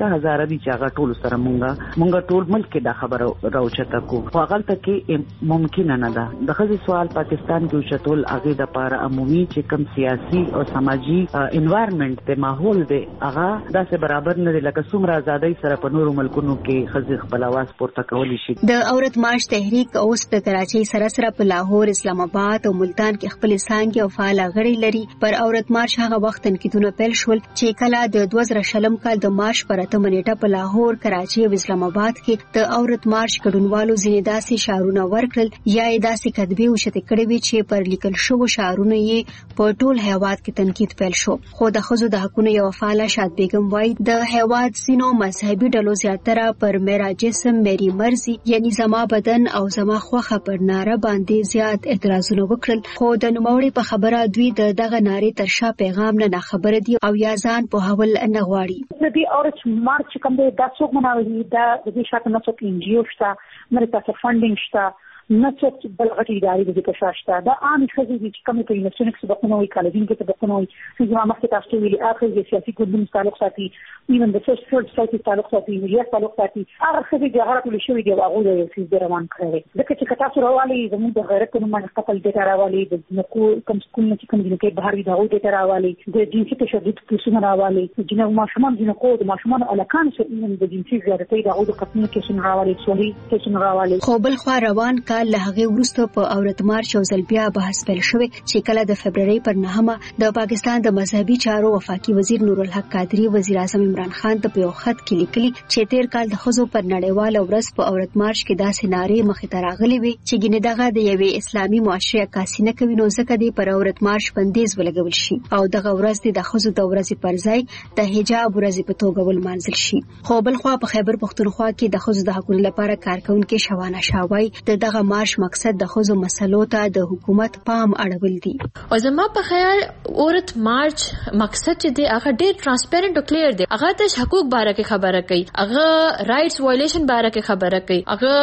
پکار دي چې هغه ټول سره مونږ ټول ملک کې دا خبره راوچته کو خو هغه ته کې ممکن نه ده. د خځې سوال پاکستان کې اوچتول هغه د لپاره عمومي چې کوم سیاسي او سماجی انوایرنمنت ته ماحول دی هغه داسې برابر نه دی لکه څومره ازادۍ سره په نورو ملکونو کې خځې خپل आवाज پورته کولی شي. د عورت مارچ تحریک اوس د کراچۍ سره په لاهور، اسلام آباد او ملتان کې خپل څانګې او فعال غړي لري. پر عورت مارچ هغه وخت تنقیدونه پیل شول چې کله د 2000 کال د مارچ پر 8 نیټه په لاهور، کراچۍ او اسلام آباد کې د عورت مارچ ګډونوالو ځینې داسې شعارونه ورکړل یا داسې کتبې وشته کړې وي چې پر لیکل شوو شعارونه یې په ټول هیواد کې تنقید پیل شو. خو د ښځو د حقوقو یو فعال شاد بیگم وایي د هیواد ځینو مذهبي ډلو زیاتره پر میرا جسم میری مرزي یعنی زما بدن او زما خوخه پر ناره باندې زیات اعتراضونه وکړل. خو د نوموړي په خبره دوی دغه نارې تر شا پیغام نه خبره دي او یا ځان په حول نه غواړي. د دې عورت مارچ کوم دی دا څوک مناوي دا د دې شاته نه څوک انجیو شته نه تاسو فاندینګ شته نه څوک بل غټي ادارې د ذکر شته دا عام خزي چې کوم په یونیورسيټي کې سبقونه وي کالجین کې سبقونه وي چې زما مخکې تاسو ویلي اخر د سیاسي ګوندونو تعلق ساتي ایون د سوشل سايټي تعلق ساتي میډیا تعلق ساتي هغه خزي د هغه ټول شوی دی هغه د یو څه روان کړی دغه چې تاسو راوالي زموږ د غیرت په نوم خپل ډیټا راوالي د نکو کوم سکول نه چې کوم کې بهر دی هغه ډیټا راوالي د جنسي تشدد کیسونه راوالي جنو ماشومان جنو د ماشومان الکان چې ایون د جنسي زیاتې د هغه قسم کیسونه راوالي سوري کیسونه راوالي. خو بل خو روان کال له هغه ورسته په عورت مارچ او زلبیا بحث پیل شوی چې کله د فبرवरी پر 9 د پاکستان د مذهبي چارو وفاقي وزیر نور الحق قادری وزیر اعظم عمران خان ته په خط کې لیکلي چې تیر کال د خزو پر نړیوال ورځ په عورت مارچ کې داسې نارې مخې ته راغلي وي چې ګینه دغه د یوې اسلامي معاشره عکاسي نه کوي نو ځکه دی پر عورت مارچ بندیز ولګول شي او دغه ورځ د خزو د ورځې پر ځای د حجاب ورځې په توګه ولمانځل شي. خو بل خو په خیبر پختونخوا کې د خزو د حقوقو لپاره کارکونکو شوانه شاوای دغه مارچ مقصد د خزو مسلو ته د حکومت پام اړول دي. او زما په خیال عورت مارچ مقصد چې دی هغه ډیر ترانسپیرنت او کلیر دی. هغه د حقوق باره کې خبره کوي، هغه رائټس وایلیشن باره کې خبره کوي،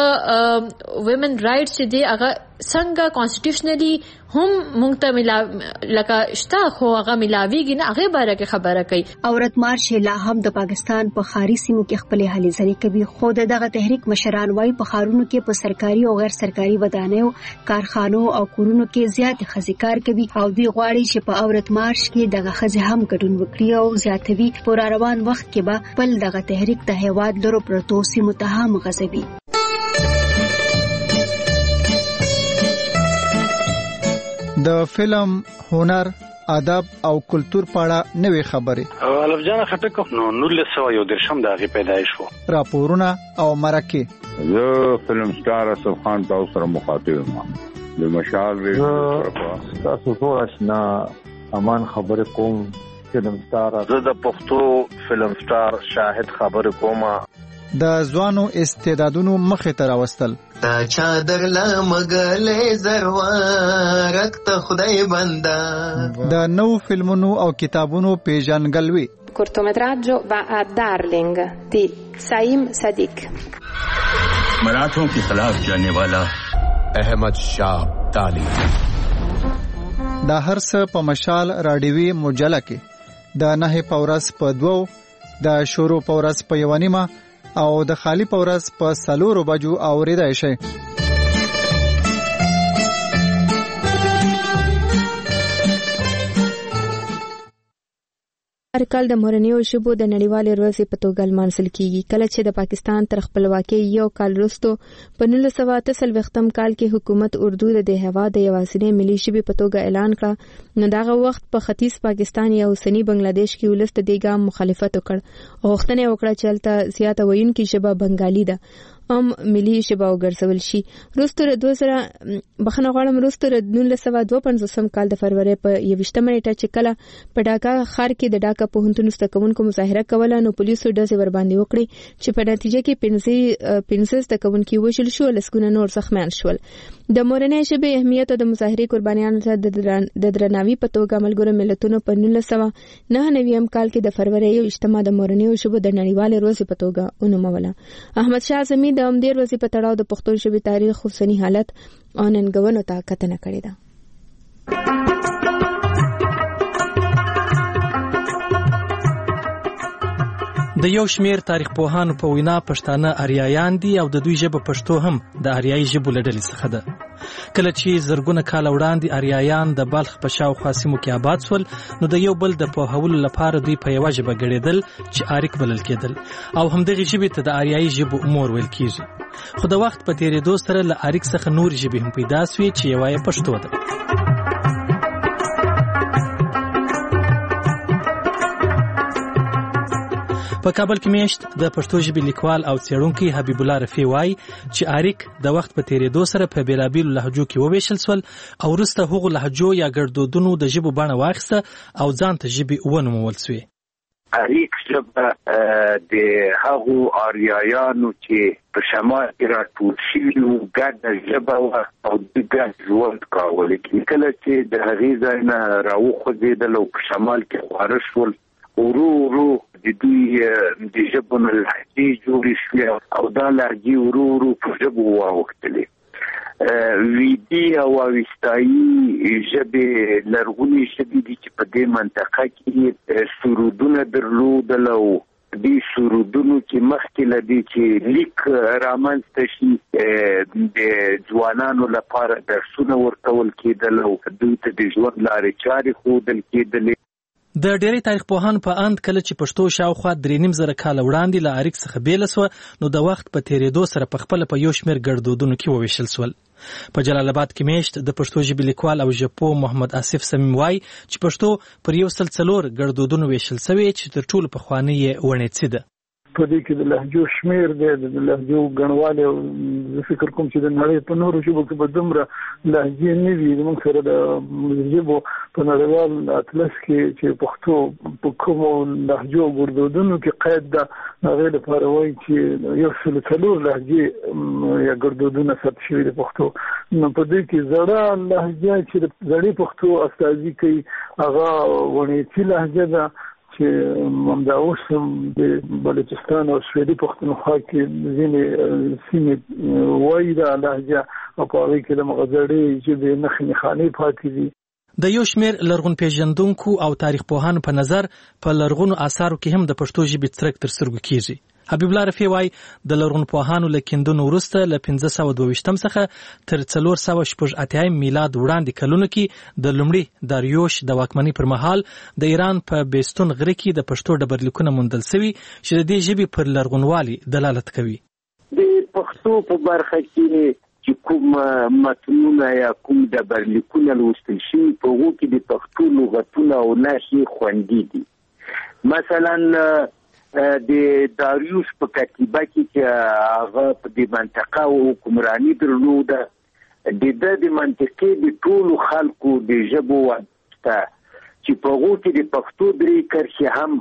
هغه ویمن رائټس چې دی هغه څنګه کانسټیټیوشنلی هم مونږ ته لکه شته خو هغه ملاویږي نه هغه باره کې خبره کوي. عورت مارچ لا هم د پاکستان په خاري سیمو کې خپل هلې ځلې کوي. خو دغه تحریک مشران وايي په خارونو کې په سرکاري او غیر سرکاري ودانیو، کارخانو او کورونو کې زیات خزیکار کوي او دوی غواړي چې په عورت مارچ کې دغه خزي هم ګډون وکړي او زیاتوي پر روان وخت کې به بل دغه تحریک ته هیواد لرو پروتو سیمو ته هم غځوي. د فلم، هنر، ادب او کلچر په اړه نوې خبرې الف جان خټک نو 1913 د هغه پیدایش وو. راپورونه او مرکه زه فلم سٹار اسف خان تاسو سره مخاطب یم. د مشال ریډیو تاسو ټول آشنا امان خبر کوم. فلم سٹار زه د پښتو فلم سٹار شاهد خبر کوم. د ځوانو استعدادونو مخې ته راوستل تا چادر لمغلې زروارک ته خدای بندا د نو فلمونو او کتابونو پیژنګلوي. cortometraggio va a Darling di Saim Sadiq. मराठों के खिलाफ जाने वाला अहमद शाह ताली. دا هر څه په مشال راډیوي مجله کې د 9 پورس په 2 د شروع پورس په 1 او د خالی پورس په 4 بجو اوریدای شي. هر کال د مورنیو ژبو د نړیوالې ورځې په توګه لمانځل کیږي. کله چې د پاکستان تر خپلواکۍ یو کال وروسته په 1948 کال کې حکومت اردو د هیواد د یوازینۍ ملي ژبې په توګه اعلان کړه، نو دغه وخت په ختیځ پاکستان یا اوسنی بنگلاديش کې ولست د دې ګام مخالفت وکړ او غوښتنه وکړه چې هلته زیاته ویونکې ژبه بنگالي ده هم ملي ژبه وګرځول شي. وروسته 2000 بخښنه غواړم وروسته 1952 کال د فروری په 21 نیټه چې کله په ډاکا ښار کې د ډاکا پوهنتون زدهکوونکو مظاهره کوله نو پولیسو ډزې ورباندې وکړې چې په نتیجه کې 15 زدهکوونکي وژل شو، لسګونه نور زخمیان شول. د مورنۍ ژبې اهمیت او د مظاهرې قربانیانو ته د درناوي په توګه ملګرو ملتونو په 1999 کال کې د فروری 21 د مورنۍ ژبې د نړیوالې ورځې په توګه ونوموله. احمد شاه اعظمي د همدې ورځې په تړاو د پښتو ژبې تاریخ، اوسنی حالت او ننګونو ته کتنه کړې ده. د یو شمیر تاریخ پوهانو په وینا پښتانه آریایان دي او د دوی ژبه پښتو هم د آریایي ژبو له ډلې څخه ده. کله چې زرګونه کاله وړاندې آریایان د بلخ په شاوخوا سیمو کې آباد سول، نو د یو بل د پوهولو لپاره دوی په یوه ژبه ګړېدل چې آریک بلل کېدل او همدغې ژبې ته د آریایي ژبو مور ویل کېږي. خو د وخت په تېرېدو سره له آریک څخه نورې ژبې هم پیدا سوې چې یوه یې پښتو ده. په کابل کې میشت د پښتو ژبې لیکوال او څېړونکی حبیب الله رفیع وایي چې آریک د وخت په تېرېدو سره په بېلابېلو لهجو کې وویشل سول او وروسته هغو لهجو یا ګړدودونو د ژبو بڼه واخیسته او ځان ته ژبې ونومول سوې. آریک ژبه د هغو آریایانو چې په شمال کې راټول شوي وو ګډه ژبه وه او دوی ګډ ژوند کاوه. لیکن کله چې د هغې ځای نه راوخوځېدل او په شمال کې خواره شول، ورو ورو د دوی د ژبو نه لهجې جوړې شوې او دا لهجې ورو ورو په ژبو واوښتلې. ویدي او اوستایي ژبې لرغونې ژبې دي چې په دې منطقه کې سرودونه درلودل او دې سرودونو کې مخکې له دې چې لیک رامنځته شي د ځوانانو لپاره درسونه ورکول کېدل او دوی ته د ژوند لارې چارې ښودل کېدلې. د ډېری تاریخ پوهانو په اند کله چې پښتو شاوخوا 3.5 کاله وړاندې له آریک څخه بیله سوه، نو د وخت په تېرېدو سره په خپله په یو شمېر ګړدودونو کې وویشل سول. په جلال آباد کې میشت د پښتو ژبې لیکوال او ژبپوه محمد آصف صمیم وایي چې پښتو پر 104 ګړدودونو ویشل سوې چې تر ټولو پخوانۍ یې ونیڅي ده. په دې کې د لهجو شمیر دی، د لهجو ګڼوالی، او زه فکر کوم چې د نړۍ په نورو ژبو کې به دومره لهجې نه وي. زموږ سره د ژبو په نړیوال اطلس کې چې پښتو په کومو لهجو ګړدودونو کې قید ده، هغې لپاره وایي چې 104 لهجې یا ګړدودونه ثبت شوي د پښتو. نو په دې کې زړه لهجه چې د زړې پښتو استازي کوي هغه ونیڅي لهجه ده چې همدا اوس هم د بلوچستان او سویلي پښتونخوا کې ځینې سیمې وایي دا لهجه او په هغې کې د مغزړې ژبې نښې نښانې پاتې دي. د یو شمیر لرغون پیژندونکو او تاریخ پوهانو په نظر په لرغونو آثارو کې هم د پښتو ژبې څرک تر سترګو کېږي. حبیب الله رفیع وایي د لرغون پوهانو له کیندنو وروسته له 1522 څخه تر 486 میلاد وړاندې کلونو کې د لومړي داریوش د واکمنۍ پر مهال د ایران په بیستون غره کې د پښتو ډبرلیکونه موندل شوي چې د دې ژبې پر لرغونوالي دلالت کوي. د پښتو په برخه کې چې کوم متنونه یا کوم ډبرلیکونه لوستل شوي په هغو کې د پښتو لغتونه او نښې خوندي دي. مثلا د داریوش په کتیبه کې چې هغه په دې منطقه حکمراني درلوده، د منطقې د ټولو خلکو د ژبو واسطه چې په هغو کې د پښتو 3 کرښې هم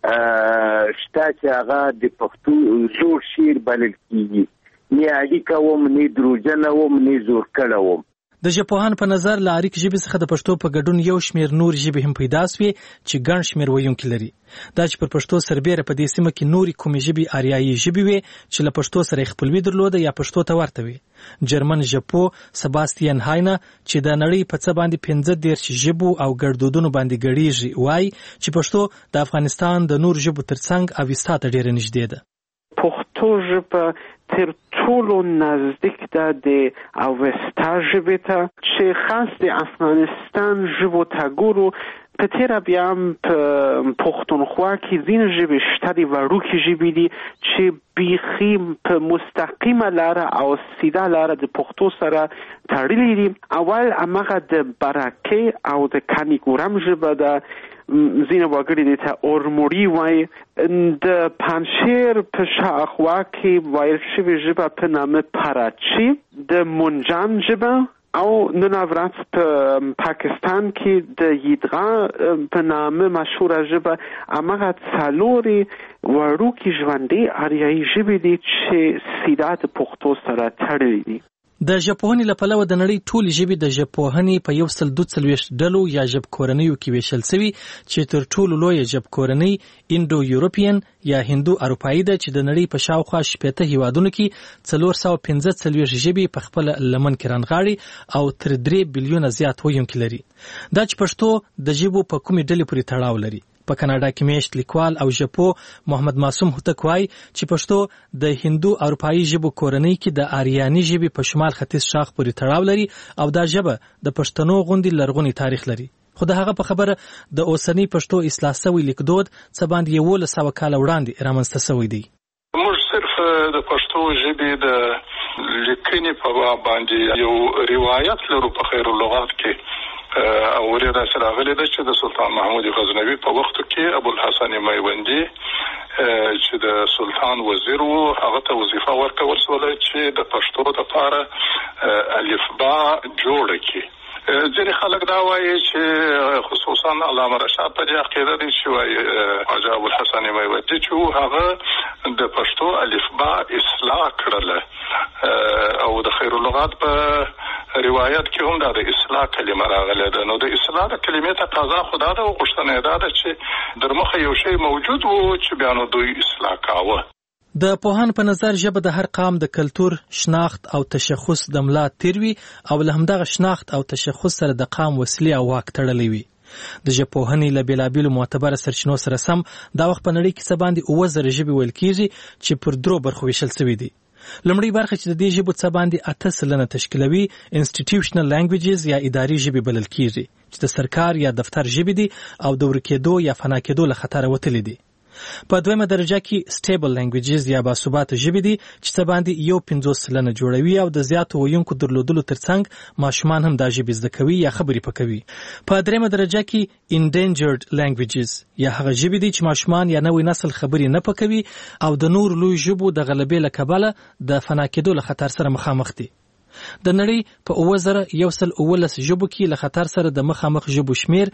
شته چې هغه د پښتو زوړ شعر بلل کېږي. نه اړیکه وم، نه دروژنه وم، نه زورکړه وم. د ژبپوهانو په نظر له آریک ژبې څخه د پښتو په ګډون یو شمېر نور ژبې هم پیدا سوې چې ګڼ شمېر ویونکي لري. دا چې پر پښتو سربیره په دې سیمه کې نورې کومې ژبې آریایي ژبې وې چې له پښتو سره یې خپلوي درلوده یا پښتو ته ورته وې. جرمن ژبپوه سباستین هاینه چې د نړۍ په څه باندې 15 ژبو او ګړدودونو باندې ګړیږي وایي چې پښتو د افغانستان د نور ژبو ترڅنګ اوستا ته ډېره نږدې ده. پښتو ژبه تر ټولو نزدیک ده د اوستا ژبې ته چې خاص د افغانستان ژبو ته ګورو. په تېره بیا هم په پښتونخوا کې ځینې ژبې شته دي وړوکې ژبې دي چې بیخي په مستقیمه لاره او سیده لاره د پښتو سره تړلي دي. اول هماغه د برکې او د کانیګورم ژبه ده، ځینې وګړي دې ته اورموړي وایي. د پنجشیر په شاوخوا کې ویل شوې ژبه په نامه پاراچي، د منجان ژبه، او نن ورځ په پاکستان کې د یدغا په نامه مشهوره ژبه. هماغه څلورې وړوکې ژوندۍ آریایي ژبې دي چې سیده د پښتو سره تړلي دي. د ژبپوهنې له پلوه د نړۍ ټولې ژبې د ژبپوهنې په 142 ډلو یا ژبکورنیو کې ویشل شوي چې تر ټولو لویه ژبکورنۍ انډو یورپین یا هندو اروپایي ده چې د نړۍ په شاوخوا 80 هیوادونو کې 415 ژبې په خپل لمن کې رانغاړي او تر 3 بلیونه زیات ویونکي لري. دا چې پښتو د ژبو په کومې ډلې پورې تړاو لري. په کاناډا کې میشت لیکوال او ژبپوه محمد معصوم هوتک وایي چې پښتو د هندو اروپایي ژبو کورنۍ کې د آریاني ژبې په شمال ختیځ شاخ پورې تړاو لري او دا ژبه د پښتنو غوندې لرغونی تاریخ لري. خو د هغه په خبره د اوسنی پښتو اصلاح سوی لیکدود څه باندې 1100 کاله وړاندې رامنځته سوی دی. موږ صرف د پښتو ژبې د لیکنې په باندې یو روایت لرو په خیر اللغات کې او ورته سره غلي ده چې د سلطان محمود غزنوي په وخت کې ابوالحسن میوندي چې د سلطان وزیر وو هغه ته وظیفه ورکول شوه چې د پښتو لپاره الفبا جوړ کړي. ځینې خلک دا وایي چې خصوصا علامه رشاد په دې عقیده دي چې وایي خواجه ابوالحسن میوندي چې هغه د پښتو الفبا اصلاح کړله او د خیر اللغات په روایت کې هم دا د اصلاح کلمه راغله ده. نو د اصلاح د کلمې تقاضا خدا ده او غوښتنه دا ده چې در مخه یو شی موجود وو چې بیا نو دوی اصلاح کاوه. د پوهان په نظر ژبه د هر قام د کلتور، شناخت او تشخص د ملا تیروي او له همدغه شناخت او تشخص سره د قام وسلې او واک تړلې وي. د ژبپوهنې له بېلابېلو معتبره سرچینو سره سم دا وخت په نړۍ کې څه باندې 7,000 ژبې ویل کېږي چې پر 3 برخو ویشل شوي دي. لومړی برخه چې د دې ژبو څه باندې 8% تشکیلوي انسټیټیوشنل لینګویجز یا اداري ژبې بلل کېږي چې د سرکار یا دفتر ژبې دي او د ورکېدو یا فنا کېدو له خطره وتلې دي. په دویمه درجه کې سټیبل لینګویجز یا باثباته ژبې دي چې څه باندې 50% جوړوي او د زیاتو ویونکو درلودلو ترڅنګ ماشومان هم دا ژبې زده کوي یا خبرې پکوي. په دریمه درجه کې انډینجرډ لینګویجز یا هغه ژبې دي چې ماشومان یا نوې نسل خبرې نه پکوي او د نور لوی ژبو د غلبې له کبله د فنا کېدو له خطر سره مخامخ دي. د نړۍ په 2119 ژبو کې له خطر سره د مخامخ ژبو شمیر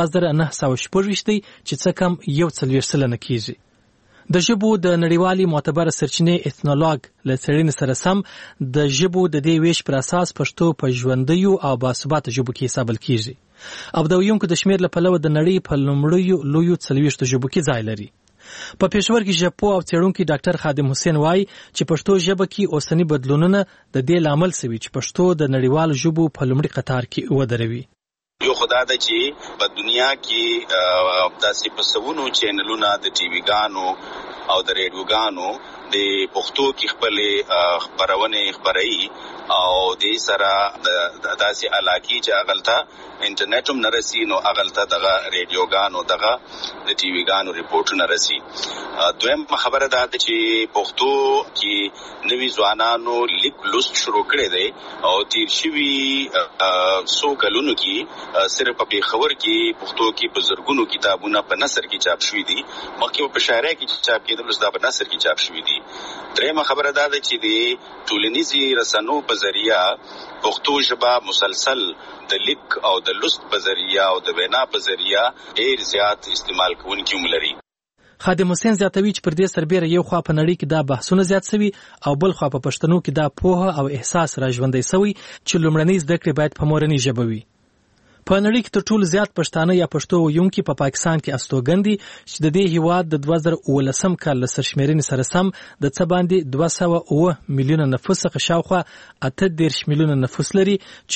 2916 دی چې څه کم 140 کېږي. د ژبو د نړیوالي معتبره سرچینې اثنولوګ له څېړنې سره سم د ژبو د دې ویش پر اساس پښتو په ژوندیو او باثباته ژبو کې حسابل کېږي او د ویونکو د شمیر له پلوه د نړۍ په لومړیو لویو 40 ژبو کې ځای لري. په پېښور کې ژبپوه او څېړونکی ډاکټر خادم حسین وایي چې پښتو ژبه کې اوسنی بدلونونه د دې لامل سوي چې پښتو د نړیوالو ژبو په لومړي قطار کې ودروي. یو خدا ده چې په دنیا کې داسې په سونو چینلونه د ټي وي ګانو او د ریډیوګانو د پښتو کې خپل خبرونه خبري او د سره د داسې علاقې چې اغلطه انټرنیټ هم نرسي نو اغلطه دغه ریډیوګانو دغه د ټي وي ګانو ریپورټونه رسي. دویم خبره ده چې پښتو کې نوي ځوانانو لیک لوست شروع کړي دي او تیر شوي سو کلونو کې صرف په خبر کې پښتو کې بزرګونو کتابونه په نثر کې چاپ شوي دي مخکې په شاعرۍ کې چاپ کېدل اوس دا په نثر کې چاپ شوي دي. درېمه خبره ده چې د ټولنیزي رسنو په ذریعہ پښتو ژبه مسلسل د لیک او د لوست په ذریعہ او د وینا په ذریعہ ډېر زیات استعمال کوونکي هم لري. خادم حسین زیاتوي چې پر دې سربېره یو خوا په نړۍ کې دا بحثونه زیات سوي او بل خوا په پښتنو کې دا پوهه او احساس را ژوندی سوی چې لومړنۍ زده کړې باید په مورنۍ ژبه وي. په نړۍ کې تر ټولو زیات پښتانه یا پښتو ویونکي په پاکستان کې استوګن دي چې د دې هیواد د 2019 کال له سرشمېرنې سره سم د څه باندې 209 میلیونه نفوس څخه شاوخوا 18 میلیونه نفوس لري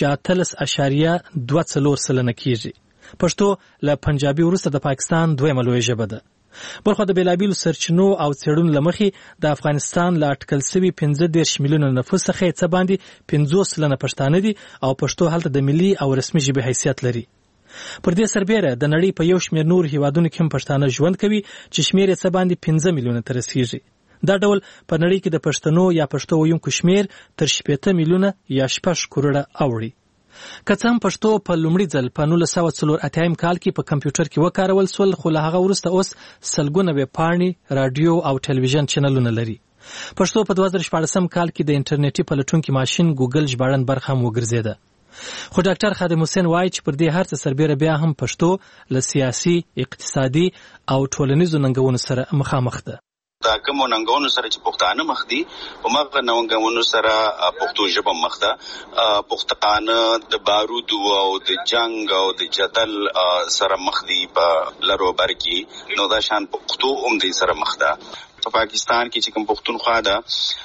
چې 18.24 کېږي. پښتو له پنجابي وروسته د پاکستان دویمه لویه ژبه ده. بلخو د بیلابیلو سرچینو او څېړنو له مخې د افغانستان له اټکل سوي 15 میلیونه نفوس څخه څه باندې 50% پښتانه دي او پښتو هلته د ملي او رسمي ژبې حیثیت لري. پر دې سربېره د نړۍ په یو شمېر نور هیوادونو کې هم پښتانه ژوند کوي چې شمېر یې څه باندې 15 میلیونه ته رسیږي. دا ډول په نړۍ کې د پښتنو یا پښتو ویونکو شمېر تر 18 میلیونه یا 6 کروړه اوړي. که څه هم پښتو په لومړي ځل په 1984 کال کې په کمپیوټر کې وکارول سول خو له هغه وروسته اوس سلګونه ویبپاڼې، راډیو او ټلویزیون چینلونه لري. پښتو په 2014 کال کې د انټرنیټي پلټونکي ماشین ګوګل ژباړن برخه هم وګرځېده. خو ډاکټر خادم حسین وایي چې پر دې هر څه سربېره بیا هم پښتو له سیاسي، اقتصادي او ټولنیزو ننګونو سره مخامخ ده. دا کوم ننګونو سره چې پښتانه مخ دي او مغه ننګونو سره پښتو ژبه مخ ده. پښتانه د بارود او د جنگ او د جدل سره مخ دي په لرو بر کې نو دا شان پښتو هم دې سره مخ ده. په پاکستان کې چې کوم پښتونخوا ده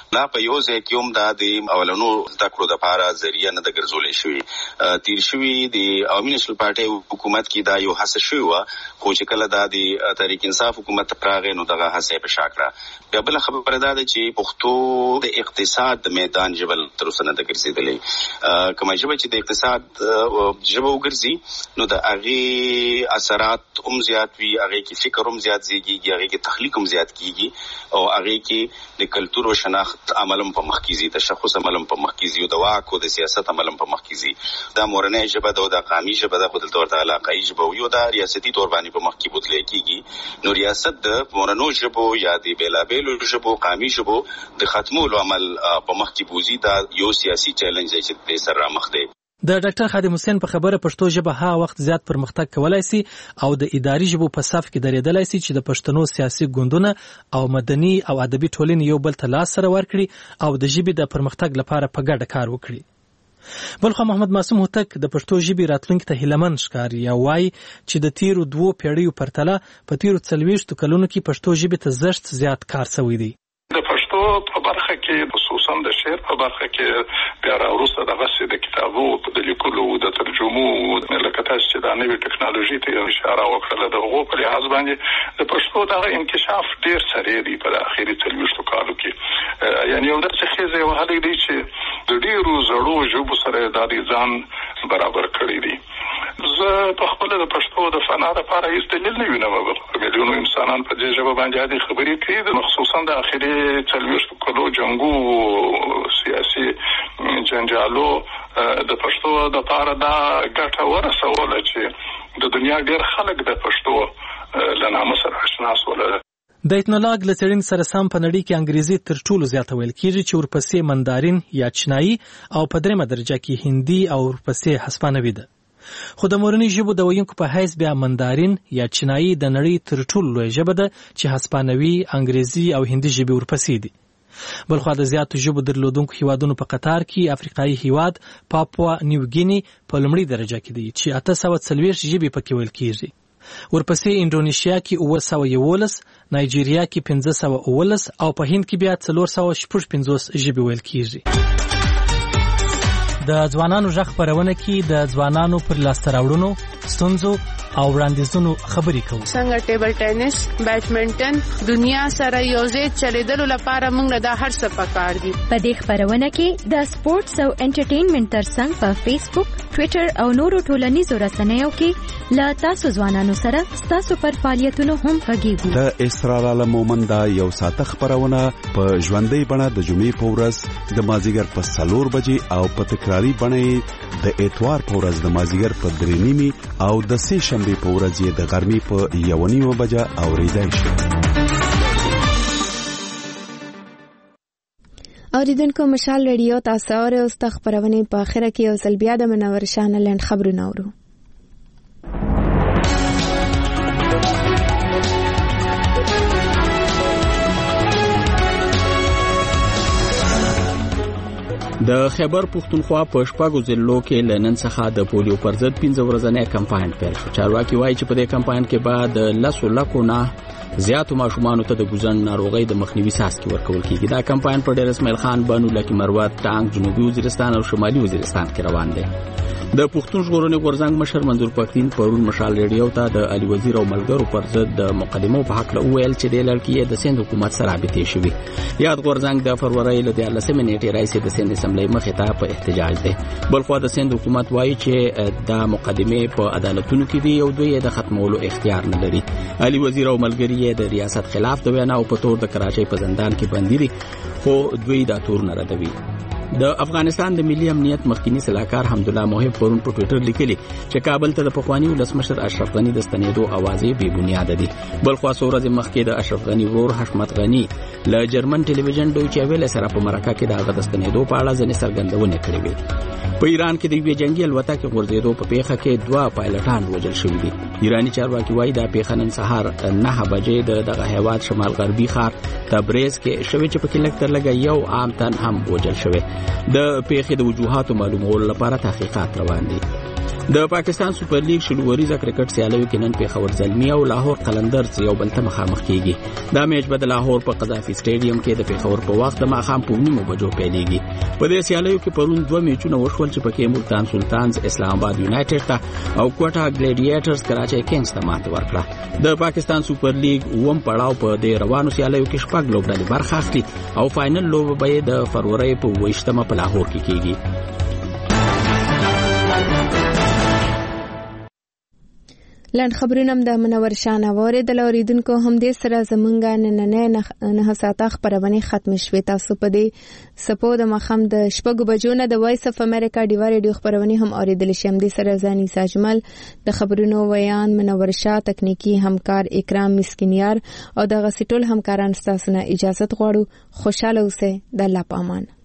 لا په یو ځای کې هم دا د اولنو زده کړو لپاره ذریعہ نه د ګرځولې شوې. تیر شوي د عوامي نېشنل پارټۍ حکومت کې دا یو هڅه شوې وه، خو چې کله دا د تحریک انصاف حکومت راغی نو دغه هڅه یې په شا کړه. بیا بله خبره دا ده چې پښتو د اقتصاد د میدان ژبه تر اوسه نه ده ګرځېدلې. کومه ژبه چې د اقتصاد ژبه وګرځي نو د هغې اثرات هم زیات وي، هغې کې فکر هم زیات زیږېږي، هغې کې تخلیق هم زیات کېږي، او هغې کې د کلتور او شناخت عملم په مخ کې ځي، تشخص عملم په مخ کې ځي، او د واک او د سیاست عملم په مخ کې ځي. دا مورنۍ ژبه ده او دا قامي ژبه ده، خو دلته ورته علاقایي ژبه وي او دا ریاستي طور باندې په مخ کې بوتلی کېږي. نو ریاست د مورنو ژبو یا د بېلابېلو ژبو قامي ژبو د ختمولو عمل په مخ کې بوځي. دا یو سیاسي چیلنج دی چې د سر رامخ دی. د ډاکټر خادم حسین په خبره پښتو ژبه ها وخت زیات پرمختګ کولای شي او د اداري ژبو په صف کې درېدلای شي چې د پښتنو سیاسي ګوندونه او مدني او ادبي ټولنې یو بل ته لاس سره ورکړي او د ژبې د پرمختګ لپاره په ګډه کار وکړي. بلخو محمد معصوم هوتک د پښتو ژبې راتلونکي ته هیلهمند ښکاري او وایي چې د تیرو 2 پیړیو پرتله په تیرو 40 کلونو کې پښتو ژبې ته زښت زیات کار شوی دی. د پښتو په برخه کې خصوصا د شعر په برخه کې بیا راوروسته دغسې د کتابو د لیکلو د ترجمو لکه تاسو چې دا نوې ټکنالوژي ته اشاره وکړله، د هغو په لحاظ باندې د پښتو دغه انکشاف ډېر سریع دی په اخري 40 کالو کې. یعنې یو داسې خیزه یې وهلی دی چې د ډېرو زړو ژبو سره دا د ځان برابر کړی دی. زه په خپله د پښتو د فنا لپاره هېڅ دلیل نه وینم. میلیونو انسانان په دې ژبه باندې عادي خبرې کوي، خصوصا د اخري 40 کلو جنګو سیاسي جنجالو د پښتو د لپاره دا ګټه ورسوله چې د دنیا ډېر خلک د پښتو له نامه سره اشنا شول. د ایتنولاګ له څېړنې سره سم په نړۍ کې انګریزي تر ټولو زیاته ویل کېږي چې ورپسې مندارین یا چینایي او په درېمه درجه کې هندي او ورپسې هسپانوي ده. خو د مورنۍ ژبو د ویونکو په حیث بیا مندارین یا چینایي د نړۍ تر ټولو لویه ژبه ده چې هسپانوي، انګریزي او هندي ژبې ورپسې دي. بلخوا د زیاتو ژبو درلودونکو هیوادونو په قطار کې افریقایي هیواد پاپوا نیو ګینی په لومړۍ درجه کې دی چې 840 ژبې پکې ویل کېږي. ورپسې انډونیشیا کې 911، نایجیریا کې 519 او په هند کې بیا 455 ژبې ویل کېږي. د ځوانانو غږ خپرونه کې د ځوانانو پر لاسته راوړنو، ستونزو او وړاندیزونو خبرې کوو. څنګه ټیبل ټینس، بیډمنټن دنیا سره یوځای چلیدلو لپاره موږ د هر څه پکار دي. په دې خپرونه کې د سپورتس او انټرټینمنټ ترڅنګ په فیسبوک، ټویټر او نورو ټولنیزو رسنیو کې له تاسو ځوانانو سره تاسو پر فعالیتونو هم غږیږو. د اسرار عالم مومند دا یو ساعته خپرونه په ژوندۍ بڼه د جمعې په ورځ د مازیګر په 4 بجې او په تکراری بڼه د اتوار په ورځ د مازیګر په 3:30 او د سه شنبه په ورځ یې د غرمې په 1:30 بجه اوریدای شي. اوریدونکو مشال ریډیو تاسو اورئ او ست خبرونه په اخره کې یو ځل بیا د منور شانه لند خبرونه اورو. د خیبر پښتونخوا په شپږو ضلعو کې لنن څخه د پولیو پر ضد 15 ورځنی کمپاین پیل شو. چارواکي وایي چې په دې کمپاین کې بعد 10 لکو نه زیاتو ماشومان ته د ګوزن ناروغي د مخنیوي څاڅکي ورکول کیږي. دا کمپاین په ډیر اسماعیل خان، بانو لکی مروت، ټانک، جنوبي وزیرستان او شمالي وزیرستان کې روان دي. د پښتون ژغورنې غورځنګ مشر منظور پښتين پرون مشال ریډیو ته د علي وزیر او ملګرو پر ضد د مقدمو په حق له ویل چې د لړکې د سند حکومت سره رابطې شوی. یاد غورځنګ د فروری له 13 نیټې راځي د سند اسمبلی مخې ته په احتجاج دی. بلخو د سند حکومت وایي چې د مقدمه په عدالتونو کې دی او دوی د ختمولو اختیار نه لري. علي وزیر او ملګری د ریاست خلاف د وینا او په تور د کراچۍ په زندان کې بندي دي، خو دوی دا تور نه ردوي. د افغانستان د ملي امنیت مخکنی سلاکار حمدالله محب پرون په ټوئیټر لیکلي چې کابل ته د پخوانی ولسمشر اشرف غنی د ستنېدو اوازې بې بنیاد دي. بلخو څورځ مخکې د اشرف غنی ورور حشمت غنی له جرمن ټلویزیون دویچه ویله سره په مرکه کې د هغه د ستنېدو په اړه ځینې څرګندونې کړې وې. په ایران کې د یوې جنگي الوتکې غورځېدو په پیښه کې 2 پایلټان وژل شوي دي. ایرانی چارواکي وایي دا پیښه نن سهار 9 بجې د دغه هیواد شمال غربي ښار تبریز کې شوې چې په کې لږ تر لږه یو عام تن هم وژل شوی. د پیښې د وجوهاتو معلومولو لپاره تحقیقات روان دي. د پاکستان سوپر لیګ شلوریزه کرکټ سیالیو کې نن پیښور زلمی او لاهور قلندرز یو بل ته مخامخ کیږي. دا میچ به د لاهور په قذافي سټیډیم کې د پیښور په وخت د ماښام په 9 بجو پیلېږي. په دې سیالیو کې پرون 2 میچونه وشول چې پکې ملتان سلطانز اسلام آباد یونایټډ ته او کوټا ګلیډیټرز کراچي کینګز ته ماته ورکړه. د پاکستان سوپر لیګ اوم پړاو په دې روانو سیالیو کې شپږ لوبډلې برخه اخلي او فائنل لوب به د فروری په 28مه په لاهور کې کیږي. لاند خبرونه د منور شانه واره د لوریدونکو هم د سره زمونږ نه ساته خبرونه ختم شوه. تاسو په دې سپو د مخم د شپږ بجو نه د وایس اف امریکا ډیوا ریډیو خبرونه هم اوریدل شم. د سره ځاني ساجمل د خبرونو ویان منور شاه تکنیکی همکار اکرام مسکینیار او د غسټول همکاران تاسو نه اجازه غواړو. خوشاله اوسئ. د الله پامان.